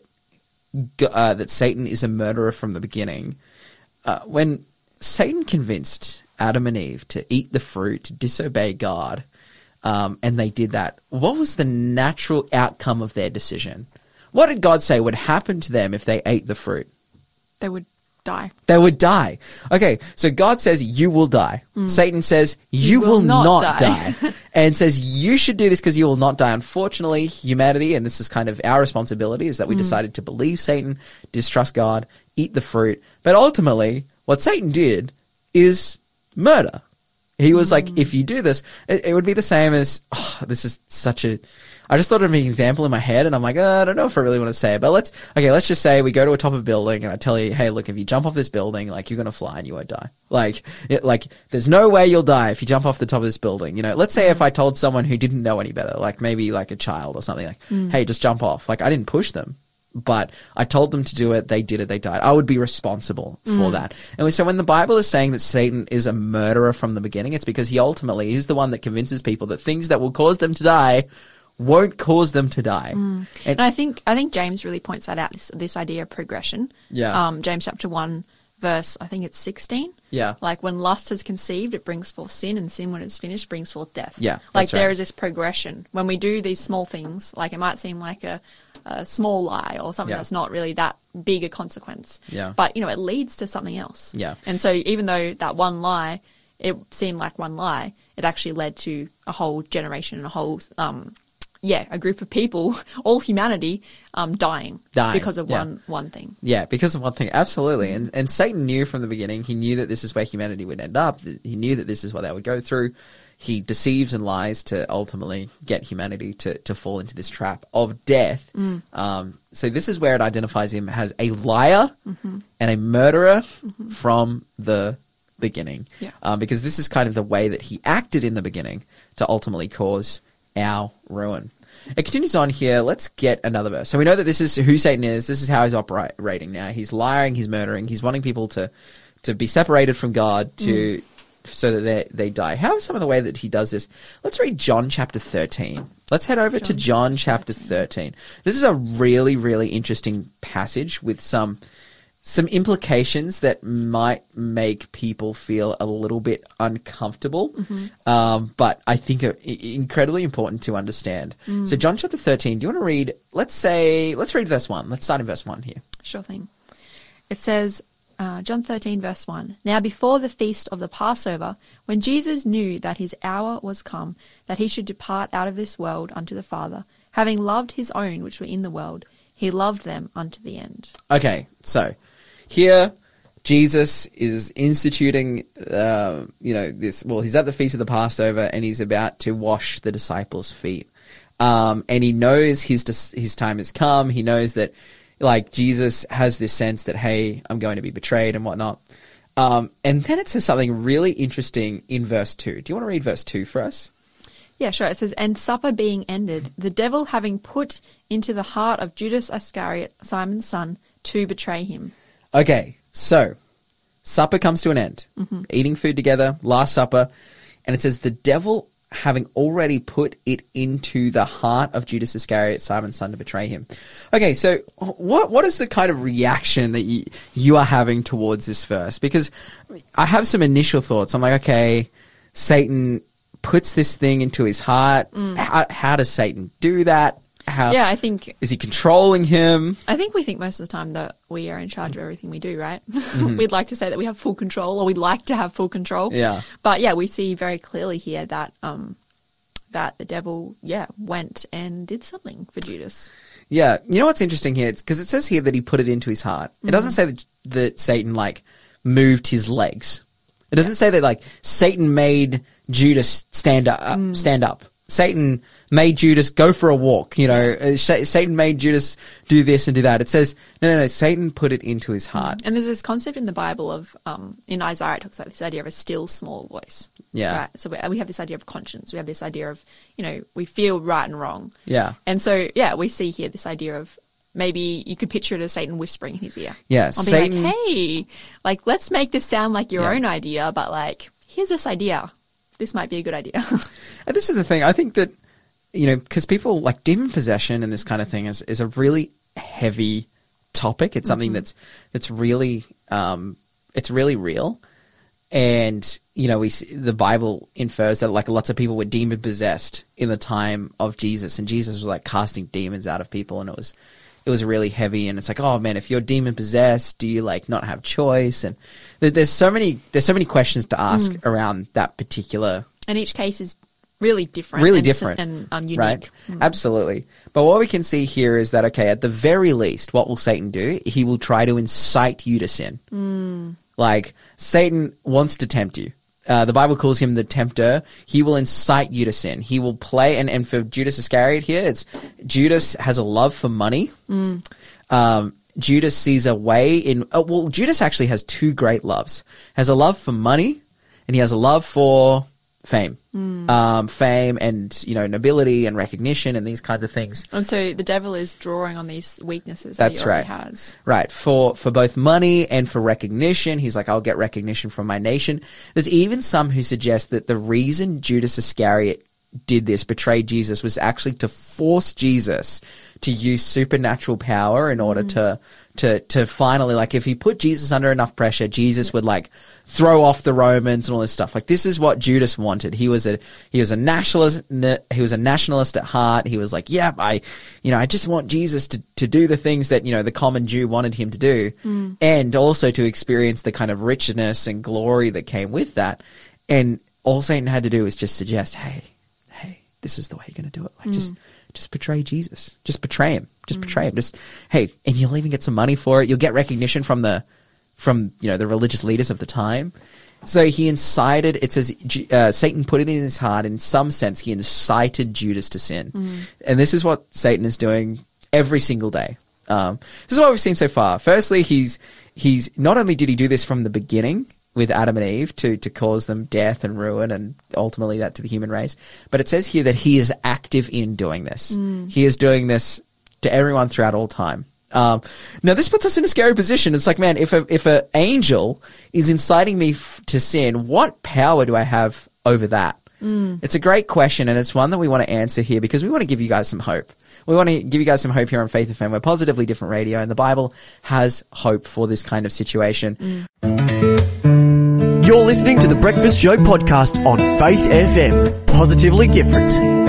that Satan is a murderer from the beginning, when Satan convinced Adam and Eve to eat the fruit, to disobey God, and they did that. What was the natural outcome of their decision? What did God say would happen to them if they ate the fruit? They would die. They would die. Okay, so God says, you will die. Satan says, you will not die. And says, you should do this because you will not die. Unfortunately, humanity, and this is kind of our responsibility, is that we decided to believe Satan, distrust God, eat the fruit. But ultimately, what Satan did is murder. He was like, if you do this, it would be the same as, this is such a, I just thought of an example in my head and I'm like, I don't know if I really want to say it, but let's just say we go to a top of a building and I tell you, hey, look, if you jump off this building, like, you're going to fly and you won't die. Like, there's no way you'll die if you jump off the top of this building. You know, let's say if I told someone who didn't know any better, like maybe like a child or something, like, hey, just jump off. Like, I didn't push them, but I told them to do it. They did it. They died. I would be responsible for that. And so when the Bible is saying that Satan is a murderer from the beginning, it's because he ultimately is the one that convinces people that things that will cause them to die won't cause them to die. And I think James really points that out, this idea of progression. Yeah. James chapter 1 verse, I think it's 16. Yeah. Like when lust is conceived, it brings forth sin, and sin when it's finished brings forth death. Yeah. Like that's there right. is this progression. When we do these small things, like it might seem like a small lie or something that's not really that big a consequence. Yeah. But, you know, it leads to something else. Yeah. And so even though that one lie, it seemed like one lie, it actually led to a whole generation and a whole a group of people, all humanity, dying because of one thing. Yeah, because of one thing. Absolutely. And Satan knew from the beginning, he knew that this is where humanity would end up. He knew that this is what they would go through. He deceives and lies to ultimately get humanity to fall into this trap of death. So this is where it identifies him as a liar and a murderer from the beginning. Yeah. Because this is kind of the way that he acted in the beginning to ultimately cause our ruin. It continues on here. Let's get another verse. So we know that this is who Satan is. This is how he's operating now. He's lying. He's murdering. He's wanting people to be separated from God so that they die. How are some of the way that he does this? Let's read John chapter 13. Let's head over to John chapter 13. This is a really, really interesting passage with some implications that might make people feel a little bit uncomfortable, but I think are incredibly important to understand. So John chapter 13, do you want to read, let's read verse 1. Let's start in verse 1 here. Sure thing. It says, John 13 verse 1, Now before the feast of the Passover, when Jesus knew that his hour was come, that he should depart out of this world unto the Father, having loved his own which were in the world, he loved them unto the end. Okay, so here, Jesus is instituting, this. Well, he's at the feast of the Passover, and he's about to wash the disciples' feet. And he knows his time has come. He knows that, like, Jesus has this sense that, hey, I'm going to be betrayed and whatnot. And then it says something really interesting in verse 2. Do you want to read verse 2 for us? Yeah, sure. It says, And supper being ended, the devil having put into the heart of Judas Iscariot, Simon's son, to betray him. Okay, So, supper comes to an end. Eating food together, Last Supper. And it says, the devil having already put it into the heart of Judas Iscariot, Simon's son, to betray him. Okay, so what is the kind of reaction that you are having towards this verse? Because I have some initial thoughts. I'm like, okay, Satan puts this thing into his heart. How does Satan do that? Yeah, I think... Is he controlling him? I think we think most of the time that we are in charge of everything we do, right? We'd like to say that we have full control, or we'd like to have full control. Yeah. But yeah, we see very clearly here that that the devil, went and did something for Judas. Yeah. You know what's interesting here? It's because it says here that he put it into his heart. It doesn't say that Satan, moved his legs. It doesn't say that, Satan made Judas stand up. Satan made Judas go for a walk, Satan made Judas do this and do that. It says, no, Satan put it into his heart. And there's this concept in the Bible of, in Isaiah, it talks about this idea of a still small voice. Yeah. Right? So we have this idea of conscience. We have this idea of, we feel right and wrong. Yeah. And so, we see here this idea of maybe you could picture it as Satan whispering in his ear. Yeah. I'll be hey, let's make this sound like your own idea, but here's this idea. This might be a good idea. And this is the thing. I think that, because people demon possession and this kind of thing is a really heavy topic. It's something that's really, it's really real. And, we see, the Bible infers that lots of people were demon possessed in the time of Jesus, and Jesus was casting demons out of people, and it was really heavy. And it's oh man, if you're demon possessed, do you not have choice? And there's so many questions to ask around that particular. And each case is really different. And unique. Right? Absolutely. But what we can see here is that, okay, at the very least, what will Satan do? He will try to incite you to sin. Satan wants to tempt you. The Bible calls him the tempter. He will incite you to sin. He will play, and for Judas Iscariot here, it's Judas has a love for money. Judas sees a way Judas actually has two great loves. Has a love for money, and he has a love for fame. Fame and, nobility and recognition and these kinds of things. And so the devil is drawing on these weaknesses that he already has. Right. For both money and for recognition, he's I'll get recognition from my nation. There's even some who suggest that the reason Judas Iscariot did this, betrayed Jesus, was actually to force Jesus to use supernatural power in order to finally, if he put Jesus under enough pressure, Jesus would throw off the Romans and all this stuff. This is what Judas wanted. He was a nationalist. He was a nationalist at heart. He was I just want Jesus to do the things that, the common Jew wanted him to do, and also to experience the kind of richness and glory that came with that. And all Satan had to do was just suggest, hey, this is the way you're going to do it. Just betray Jesus. Just betray him. Betray him. And you'll even get some money for it. You'll get recognition from the religious leaders of the time. So he incited, it says, Satan put it in his heart. In some sense, he incited Judas to sin. And this is what Satan is doing every single day. This is what we've seen so far. Firstly, he's not only did he do this from the beginning with Adam and Eve to cause them death and ruin and ultimately that to the human race, but it says here that he is active in doing this. He is doing this to everyone throughout all time. Now this puts us in a scary position. It's man, if an angel is inciting me to sin, what power do I have over that? It's a great question, and it's one that we want to answer here because we want to give you guys some hope. We want to give you guys some hope here on Faith FM. We're Positively Different Radio, and the Bible has hope for this kind of situation. You're listening to the Breakfast Show podcast on Faith FM. Positively Different.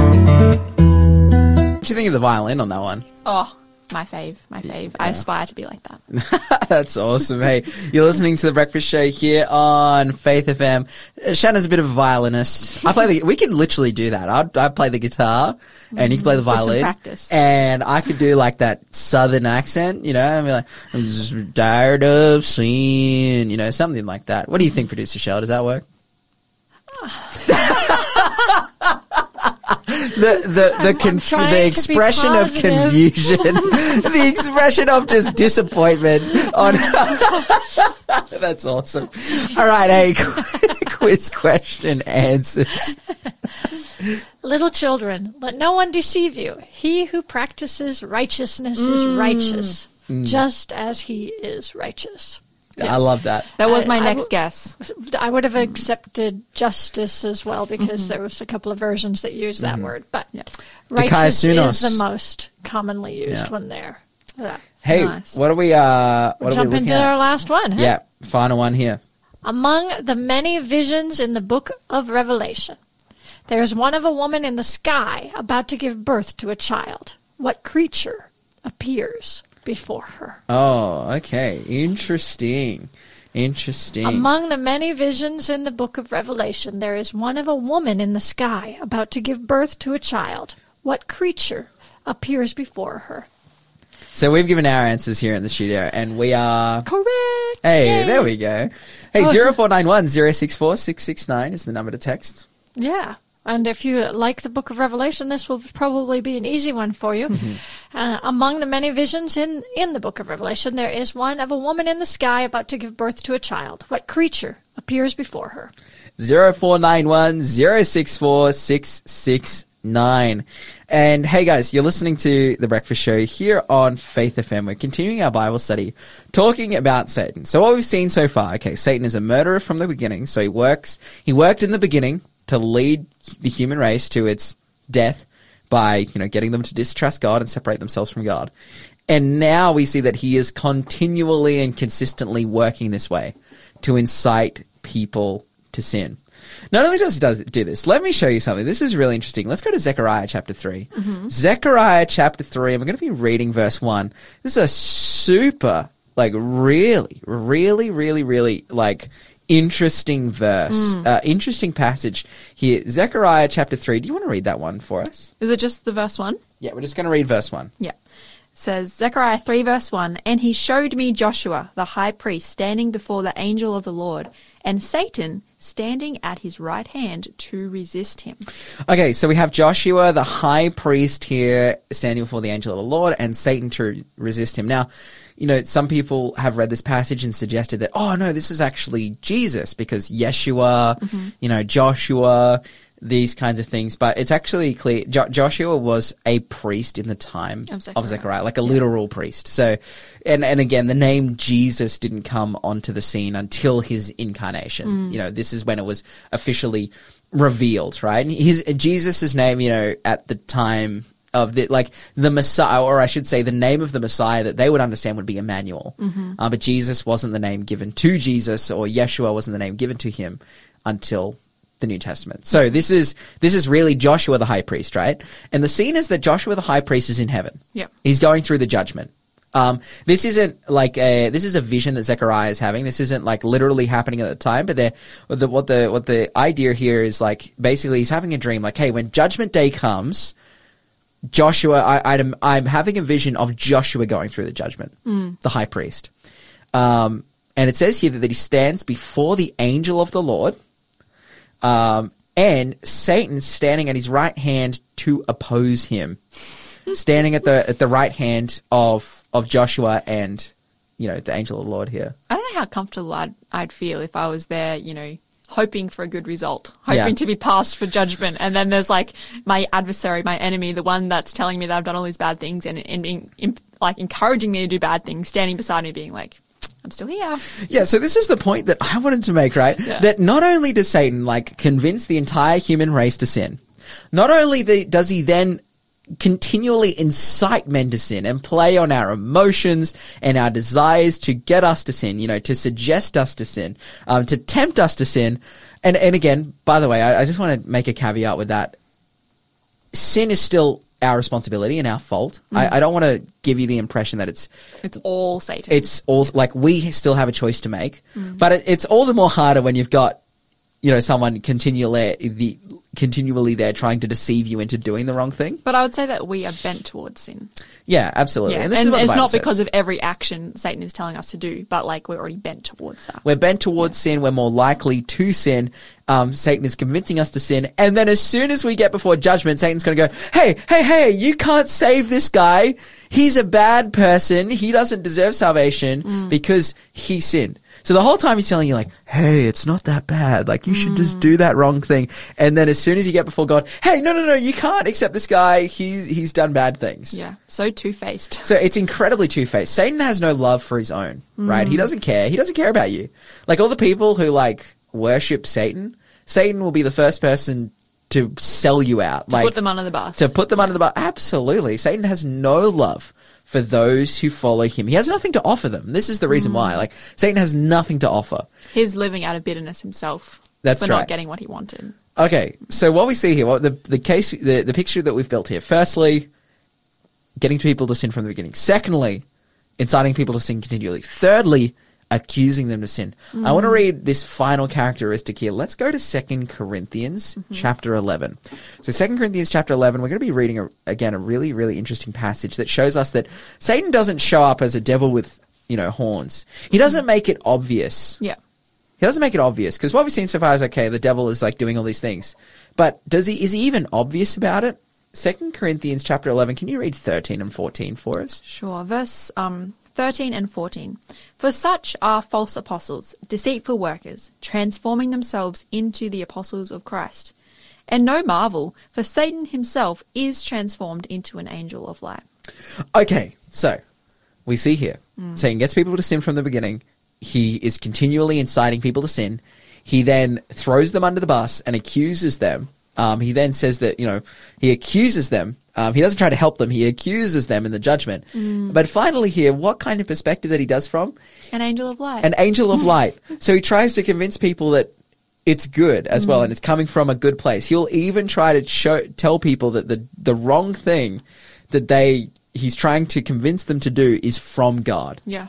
What do you think of the violin on that one? Oh, my fave. Yeah. I aspire to be like that. That's awesome. Hey, you're listening to the Breakfast Show here on Faith FM. Shanna's a bit of a violinist. We could literally do that. I'd play the guitar and you can play the violin. Some practice. And I could do that southern accent, and be I'm just tired of seeing, something like that. What do you think, Producer Shell? Does that work? The expression of confusion, the expression of just disappointment on. That's awesome. All right, hey, quiz question answers. Little children, let no one deceive you. He who practices righteousness is righteous, just as he is righteous. I love that. That was my I next guess. I would have accepted justice as well because there was a couple of versions that used that word, but righteous Dikaiasunos. is the most commonly used one there. Hey, Nice. what are we? What are we Jump looking into at? our last one. Huh? Yeah, final one here. Among the many visions in the book of Revelation, there is one of a woman in the sky about to give birth to a child. What creature appears before her? Oh, okay. Interesting. Among the many visions in the book of Revelation, there is one of a woman in the sky about to give birth to a child. What creature appears before her? So we've given our answers here in the studio, and we are... Correct. Hey, there we go. Hey, 0491 064 669 is the number to text. Yeah. And if you like the book of Revelation, this will probably be an easy one for you. Among the many visions in the book of Revelation, there is one of a woman in the sky about to give birth to a child. What creature appears before her? 0491 064 669. And hey guys, you're listening to The Breakfast Show here on Faith FM. We're continuing our Bible study, talking about Satan. So what we've seen so far, okay, Satan is a murderer from the beginning. So he worked in the beginning to lead the human race to its death by, getting them to distrust God and separate themselves from God. And now we see that he is continually and consistently working this way to incite people to sin. Not only does he do this, let me show you something. This is really interesting. Let's go to Zechariah chapter 3. Zechariah chapter 3, and we're going to be reading verse 1. This is a super, really, interesting verse, interesting passage here. Zechariah chapter 3. Do you want to read that one for us? Is it just the verse 1? Yeah, we're just going to read verse 1. Yeah. It says, Zechariah 3 verse 1, And he showed me Joshua, the high priest, standing before the angel of the Lord, and Satan standing at his right hand to resist him. Okay, so we have Joshua, the high priest here, standing before the angel of the Lord, and Satan to resist him. Now, some people have read this passage and suggested that, oh no, this is actually Jesus, because Yeshua, Joshua, these kinds of things. But it's actually clear, Joshua was a priest in the time of Zechariah, like a literal priest. So, and again, the name Jesus didn't come onto the scene until his incarnation. This is when it was officially revealed, right? Jesus' name, at the time of the Messiah, or I should say the name of the Messiah that they would understand would be Emmanuel. But Jesus wasn't the name given to Jesus, or Yeshua wasn't the name given to him until the New Testament. So this is really Joshua the high priest, right? And the scene is that Joshua the high priest is in heaven. Yeah. He's going through the judgment. This isn't this is a vision that Zechariah is having. This isn't literally happening at the time, but what the idea here is basically he's having a dream hey, when judgment day comes, Joshua, I'm having a vision of Joshua going through the judgment, the high priest. And it says here that he stands before the angel of the Lord, and Satan standing at his right hand to oppose him, standing at the right hand of Joshua and, the angel of the Lord here. I don't know how comfortable I'd feel if I was there, hoping for a good result, hoping to be passed for judgment. And then there's my adversary, my enemy, the one that's telling me that I've done all these bad things and being encouraging me to do bad things, standing beside me being I'm still here. Yeah, so this is the point that I wanted to make, right? Yeah. That not only does Satan convince the entire human race to sin, not only does he then continually incite men to sin and play on our emotions and our desires to get us to sin, to suggest us to sin, to tempt us to sin. And again, by the way, I just want to make a caveat with that. Sin is still our responsibility and our fault. I don't want to give you the impression that it's all Satan. It's all we still have a choice to make, but it's all the more harder when you've got, someone continually there trying to deceive you into doing the wrong thing. But I would say that we are bent towards sin. Yeah, absolutely. Yeah. And this is what it's the Bible not says. because of every action Satan is telling us to do, but we're already bent towards that. We're bent towards sin. We're more likely to sin. Satan is convincing us to sin. And then as soon as we get before judgment, Satan's going to go, hey, you can't save this guy. He's a bad person. He doesn't deserve salvation because he sinned. So the whole time he's telling you hey, it's not that bad. You should just do that wrong thing. And then as soon as you get before God, hey, no, you can't accept this guy. He's done bad things. Yeah. So two-faced. So it's incredibly two-faced. Satan has no love for his own, right? He doesn't care. He doesn't care about you. Like all the people who like worship Satan will be the first person to sell you out. Put them under the bus. To put them under the bus. Absolutely. Satan has no love for those who follow him. He has nothing to offer them. This is the reason why. Like Satan has nothing to offer. He's living out of bitterness himself. That's for right. not getting what he wanted. Okay, so what we see here, the picture that we've built here. Firstly, getting people to sin from the beginning. Secondly, inciting people to sin continually. Thirdly, accusing them to sin. I want to read this final characteristic here. Let's go to 2 Corinthians chapter 11. So 2 Corinthians chapter 11, we're going to be reading, a really, really interesting passage that shows us that Satan doesn't show up as a devil with, horns. He doesn't make it obvious. Yeah. He doesn't make it obvious, because what we've seen so far is, okay, the devil is like doing all these things. But is he even obvious about it? 2 Corinthians chapter 11, can you read 13 and 14 for us? Sure. Verse 13 and 14. For such are false apostles, deceitful workers, transforming themselves into the apostles of Christ. And no marvel, for Satan himself is transformed into an angel of light. Okay, so we see here, Satan gets people to sin from the beginning. He is continually inciting people to sin. He then throws them under the bus and accuses them. He then says that, he accuses them. He doesn't try to help them. He accuses them in the judgment. But finally here, what kind of perspective that he does from? An angel of light. An angel of light. So he tries to convince people that it's good as well, and it's coming from a good place. He'll even try to tell people that the wrong thing that he's trying to convince them to do is from God. Yeah.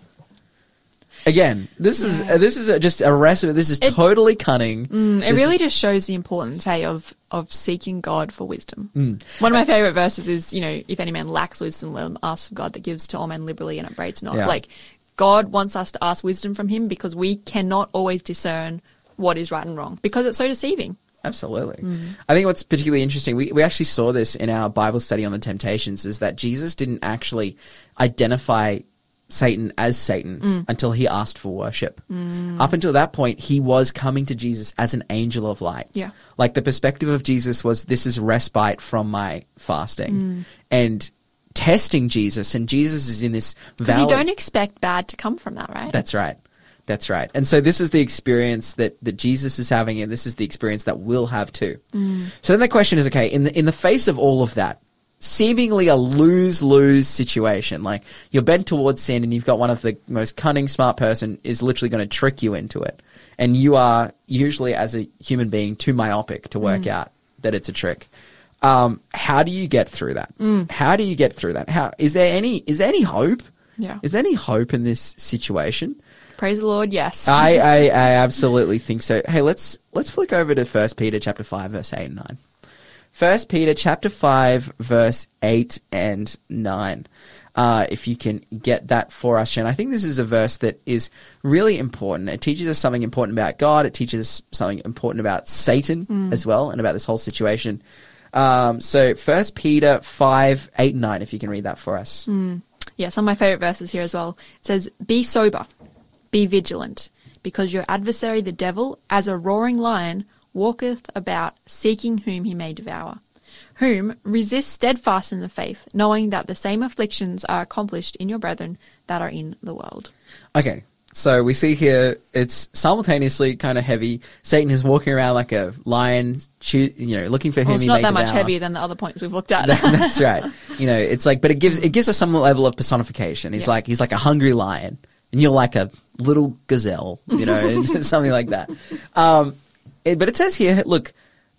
Again, this is just a recipe. This is totally cunning. It really just shows the importance, of seeking God for wisdom. One of my favorite verses is, if any man lacks wisdom, let him ask of God that gives to all men liberally and upbraids not. Yeah. Like, God wants us to ask wisdom from him because we cannot always discern what is right and wrong because it's so deceiving. Absolutely. I think what's particularly interesting, we actually saw this in our Bible study on the temptations, is that Jesus didn't actually identify Satan as Satan until he asked for worship. Up until that point, he was coming to Jesus as an angel of light. Yeah. Like the perspective of Jesus was, this is respite from my fasting. And testing Jesus, and Jesus is in this valley. Because you don't expect bad to come from that, right? That's right. That's right. And so this is the experience that Jesus is having, and this is the experience that we'll have too. So then the question is, okay, in the face of all of that, seemingly a lose-lose situation, like you're bent towards sin and you've got one of the most cunning, smart person is literally going to trick you into it. And you are usually, as a human being, too myopic to work out that it's a trick. How do you get through that? How do you get through that? Is there any hope? Yeah. Is there any hope in this situation? Praise the Lord, yes. I absolutely think so. Hey, let's flick over to 1 Peter chapter 5, verse 8 and 9. 1 Peter chapter 5, verse 8 and 9. If you can get that for us, Jen. I think this is a verse that is really important. It teaches us something important about God. It teaches us something important about Satan as well, and about this whole situation. So 1 Peter 5, 8 and 9, if you can read that for us. Yeah, some of my favorite verses here as well. It says, be sober, be vigilant, because your adversary the devil, as a roaring lion, walketh about, seeking whom he may devour. Whom resist steadfast in the faith, knowing that the same afflictions are accomplished in your brethren that are in the world. Okay, so we see here it's simultaneously kind of heavy. Satan is walking around like a lion, looking for whom It's he not may that much devour. heavier than the other points we've looked at. That's right. It's like, but it gives us some level of personification. He's like a hungry lion, and you're like a little gazelle, something like that. But it says here, look,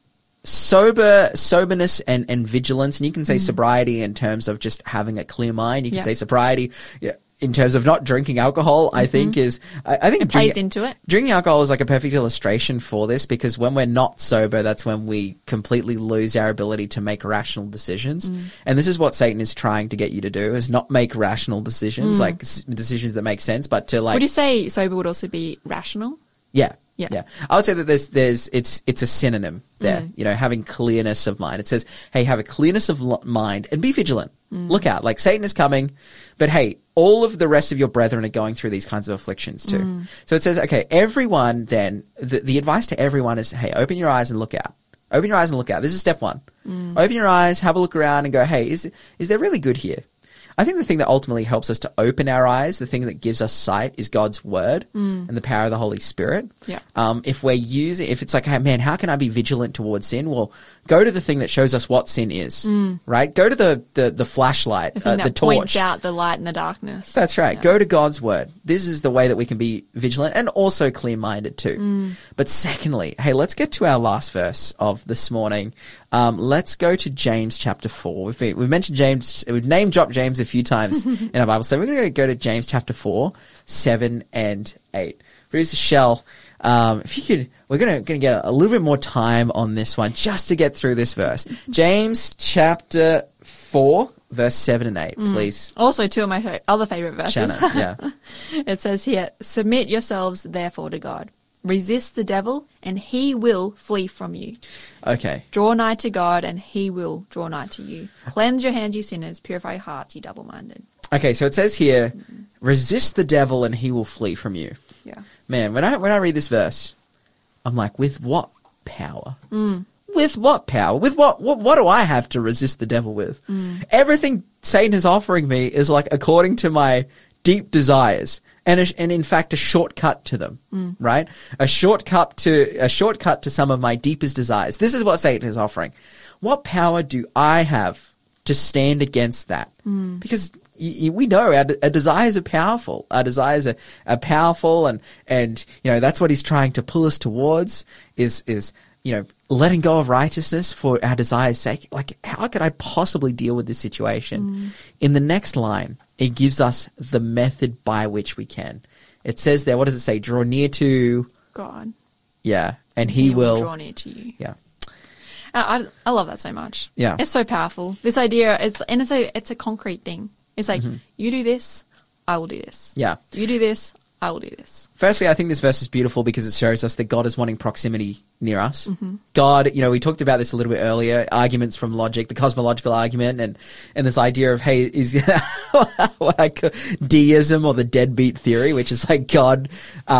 soberness and vigilance, and you can say sobriety in terms of just having a clear mind. You can say sobriety in terms of not drinking alcohol. I think it plays into it. Drinking alcohol is like a perfect illustration for this, because when we're not sober, that's when we completely lose our ability to make rational decisions. And this is what Satan is trying to get you to do: is not make rational decisions, like decisions that make sense, but to like. Would you say sober would also be rational? Yeah. Yeah. Yeah. I would say that it's a synonym there, having clearness of mind. It says, hey, have a clearness of mind and be vigilant. Look out. Like Satan is coming, but hey, all of the rest of your brethren are going through these kinds of afflictions too. So it says, okay, everyone then, the advice to everyone is, hey, open your eyes and look out. Open your eyes and look out. This is step one. Open your eyes, have a look around and go, hey, is there really good here? I think the thing that ultimately helps us to open our eyes, the thing that gives us sight, is God's word and the power of the Holy Spirit. Yeah. If it's like, hey, man, how can I be vigilant towards sin? Well, go to the thing that shows us what sin is, right? Go to the flashlight, The thing that the torch. points out the light and the darkness. That's right. Yeah. Go to God's word. This is the way that we can be vigilant and also clear-minded too. But secondly, hey, let's get to our last verse of this morning. Let's go to James chapter 4. We've mentioned James. We've name-dropped James a few times in our Bible. So we're going to go to James chapter 4, 7 and 8. Producer Shell, if you could, we're going to get a little bit more time on this one just to get through this verse. James chapter 4, verse 7 and 8, please. Also, two of my other favorite verses. Shannon, yeah. It says here, submit yourselves therefore to God. Resist the devil, and he will flee from you. Okay. Draw nigh to God, and he will draw nigh to you. Cleanse your hands, you sinners. Purify your hearts, you double-minded. Okay, so it says here, resist the devil and he will flee from you. Yeah. Man, when I read this verse, I'm like, with what power? With what power? With what do I have to resist the devil with? Everything Satan is offering me is like according to my deep desires. And in fact, a shortcut to them, right? A shortcut to some of my deepest desires. This is what Satan is offering. What power do I have to stand against that? Because we know our desires are powerful. Our desires are powerful, and that's what he's trying to pull us towards. Is letting go of righteousness for our desires' sake. Like, how could I possibly deal with this situation? In the next line, it gives us the method by which we can. It says there, what does it say? Draw near to God. Yeah, and he will draw near to you. Yeah. I love that so much. Yeah. It's so powerful. This idea it's a concrete thing. It's like, you do this, I will do this. Yeah. You do this, I will do this. Firstly, I think this verse is beautiful because it shows us that God is wanting proximity near us. God, we talked about this a little bit earlier, arguments from logic, the cosmological argument, and this idea of, hey, is what I call deism or the deadbeat theory, which is like God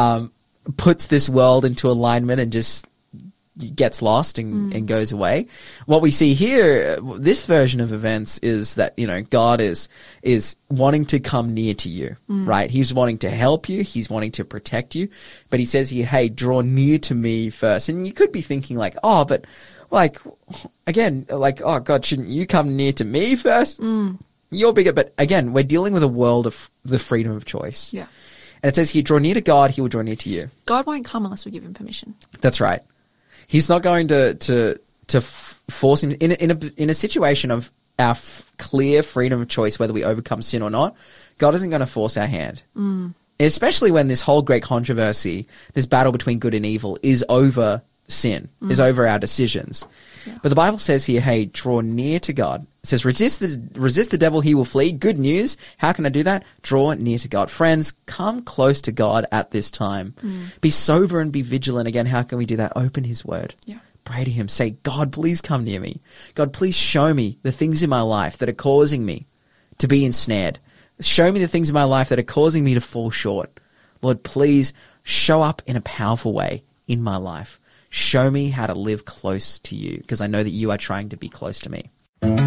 puts this world into alignment and just gets lost and goes away. What we see here, this version of events, is that, God is wanting to come near to you, right? He's wanting to help you. He's wanting to protect you. But he says here, hey, draw near to me first. And you could be thinking like, oh, but like, again, like, oh God, shouldn't you come near to me first? You're bigger. But again, we're dealing with a world of the freedom of choice. Yeah. And it says here, draw near to God, he will draw near to you. God won't come unless we give him permission. That's right. He's not going to force him in a situation of our clear freedom of choice, whether we overcome sin or not. God isn't going to force our hand, especially when this whole great controversy, this battle between good and evil, is over sin, is over our decisions. Yeah. But the Bible says here, hey, draw near to God. It says, resist the devil, he will flee. Good news. How can I do that? Draw near to God. Friends, come close to God at this time. Be sober and be vigilant. Again, how can we do that? Open his word. Yeah. Pray to him. Say, God, please come near me. God, please show me the things in my life that are causing me to be ensnared. Show me the things in my life that are causing me to fall short. Lord, please show up in a powerful way in my life. Show me how to live close to you, because I know that you are trying to be close to me.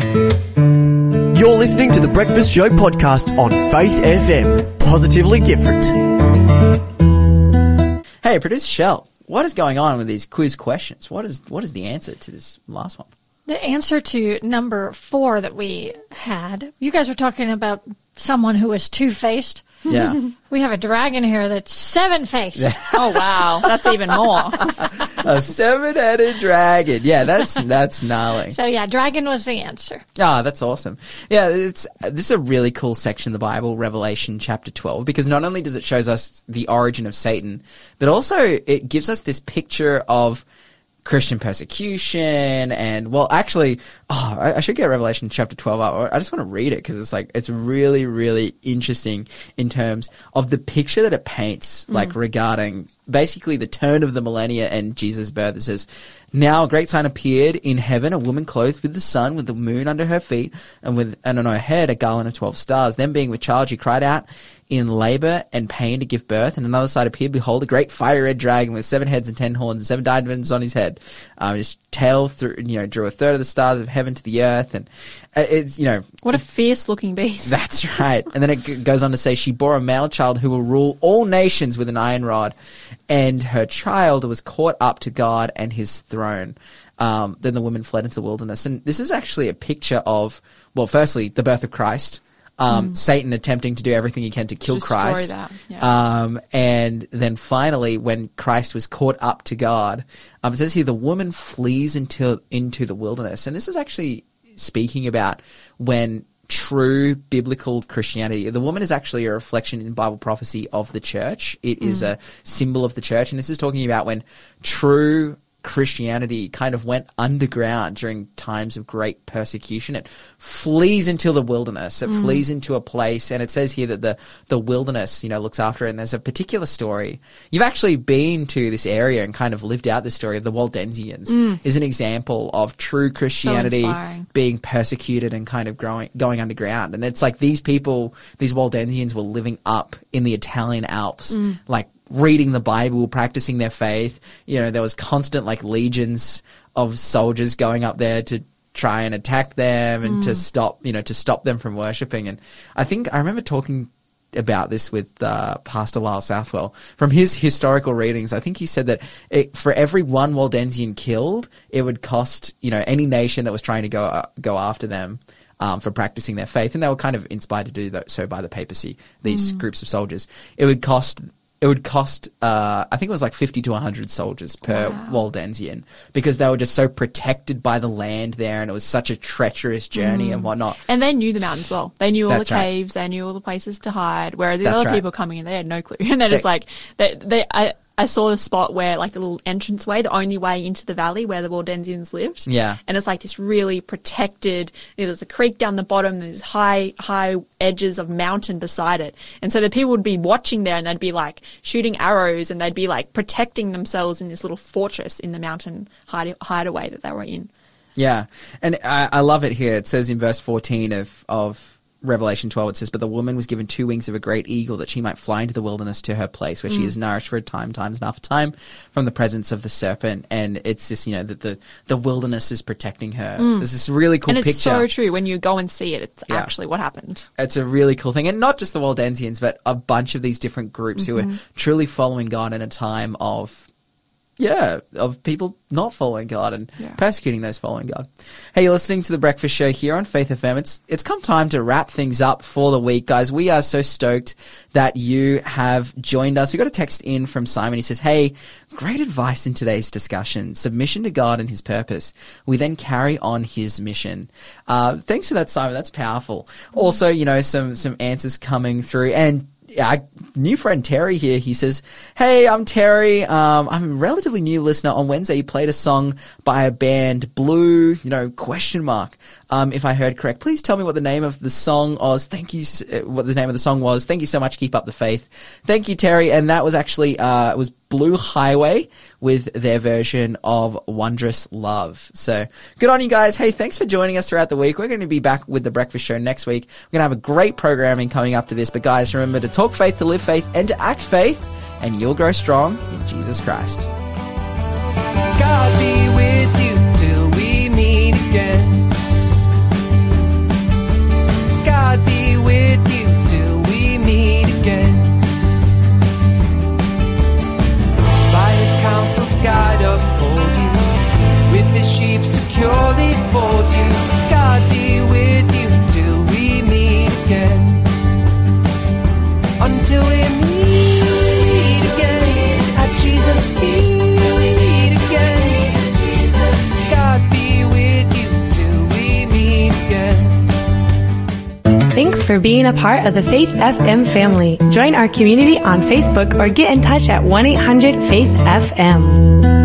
You're listening to the Breakfast Show podcast on Faith FM. Positively different. Hey, Producer Shell, what is going on with these quiz questions? What is the answer to this last one? The answer to number 4 that we had, you guys were talking about someone who was two-faced. Yeah. We have a dragon here that's 7-faced. Oh, wow. That's even more. A 7-headed dragon. Yeah, that's gnarly. So, yeah, dragon was the answer. Ah, that's awesome. Yeah, this is a really cool section of the Bible, Revelation chapter 12, because not only does it shows us the origin of Satan, but also it gives us this picture of Christian persecution and, well, actually, I should get Revelation chapter 12 up. I just want to read it because it's really, really interesting in terms of the picture that it paints, like regarding basically the turn of the millennia and Jesus' birth. It says, now a great sign appeared in heaven, a woman clothed with the sun, with the moon under her feet, and on her head a garland of 12 stars. Then being with child, she cried out in labor and pain to give birth. And another side appeared, behold, a great fire red dragon with 7 heads and 10 horns and 7 diadems on his head. Just tail through, drew a third of the stars of heaven to the earth. And it's, What a fierce looking beast. That's right. And then it goes on to say she bore a male child who will rule all nations with an iron rod, and her child was caught up to God and his throne. Then the woman fled into the wilderness. And this is actually a picture of, well, firstly, the birth of Christ. Satan attempting to do everything he can to kill Destroy Christ. that, yeah. And then finally, when Christ was caught up to God, it says here the woman flees into the wilderness. And this is actually speaking about when true biblical Christianity, the woman is actually a reflection in Bible prophecy of the church. It is a symbol of the church. And this is talking about when true Christianity kind of went underground during times of great persecution. It flees into the wilderness. It flees into a place, and it says here that the wilderness, looks after it. And there's a particular story. You've actually been to this area and kind of lived out this story of the Waldensians. Is an example of true Christianity being persecuted and kind of going underground. And it's like these people, these Waldensians, were living up in the Italian Alps, like reading the Bible, practicing their faith. There was constant legions of soldiers going up there to try and attack them and to stop them from worshipping. And I remember talking about this with Pastor Lyle Southwell from his historical readings. I think he said that for every one Waldensian killed, it would cost, any nation that was trying to go after them for practicing their faith. And they were kind of inspired to do so by the papacy, these groups of soldiers. It would cost, I think it was 50 to 100 soldiers per Waldensian, because they were just so protected by the land there, and it was such a treacherous journey and whatnot. And they knew the mountains well. They knew all That's the right. caves. They knew all the places to hide. Whereas the That's other right. people coming in, they had no clue. And they're just I saw the spot where the little entranceway, the only way into the valley where the Waldensians lived. Yeah. And it's this really protected, there's a creek down the bottom, there's high edges of mountain beside it. And so the people would be watching there, and they'd be shooting arrows, and they'd be protecting themselves in this little fortress in the mountain hideaway that they were in. Yeah. And I love it here. It says in verse 14 of Revelation 12, it says, "But the woman was given 2 wings of a great eagle, that she might fly into the wilderness to her place, where she is nourished for a times and half a time from the presence of the serpent." And it's just, that the wilderness is protecting her. There's this really cool And picture. it's so true. When you go and see it, it's actually what happened. It's a really cool thing. And not just the Waldensians, but a bunch of these different groups who are truly following God in a time of people not following God and persecuting those following God. Hey, you're listening to The Breakfast Show here on Faith FM. It's come time to wrap things up for the week, guys. We are so stoked that you have joined us. We got a text in from Simon. He says, "Hey, great advice in today's discussion. Submission to God and his purpose. We then carry on his mission." Thanks for that, Simon. That's powerful. Also, some answers coming through. And our new friend Terry here, he says, "Hey, I'm Terry. I'm a relatively new listener. On Wednesday, you played a song by a band, Blue, if I heard correct. Please tell me what the name of the song was. Thank you. What the name of the song was. Thank you so much. Keep up the faith." Thank you, Terry. And that was actually, it was Blue Highway with their version of Wondrous Love. So good on you guys. Hey, thanks for joining us throughout the week. We're going to be back with The Breakfast Show next week. We're going to have a great programming coming up to this. But guys, remember to talk faith, to live faith, and to act faith, and you'll grow strong in Jesus Christ. God be with you till we meet again. God be with you till we meet again. By his counsel's guide uphold you, with his sheep securely fold you. God be with you till we meet again. Until we meet again at Jesus' feet again. God be with you till we meet again. Thanks for being a part of the Faith FM family. Join our community on Facebook or get in touch at 1-800-FAITH-FM.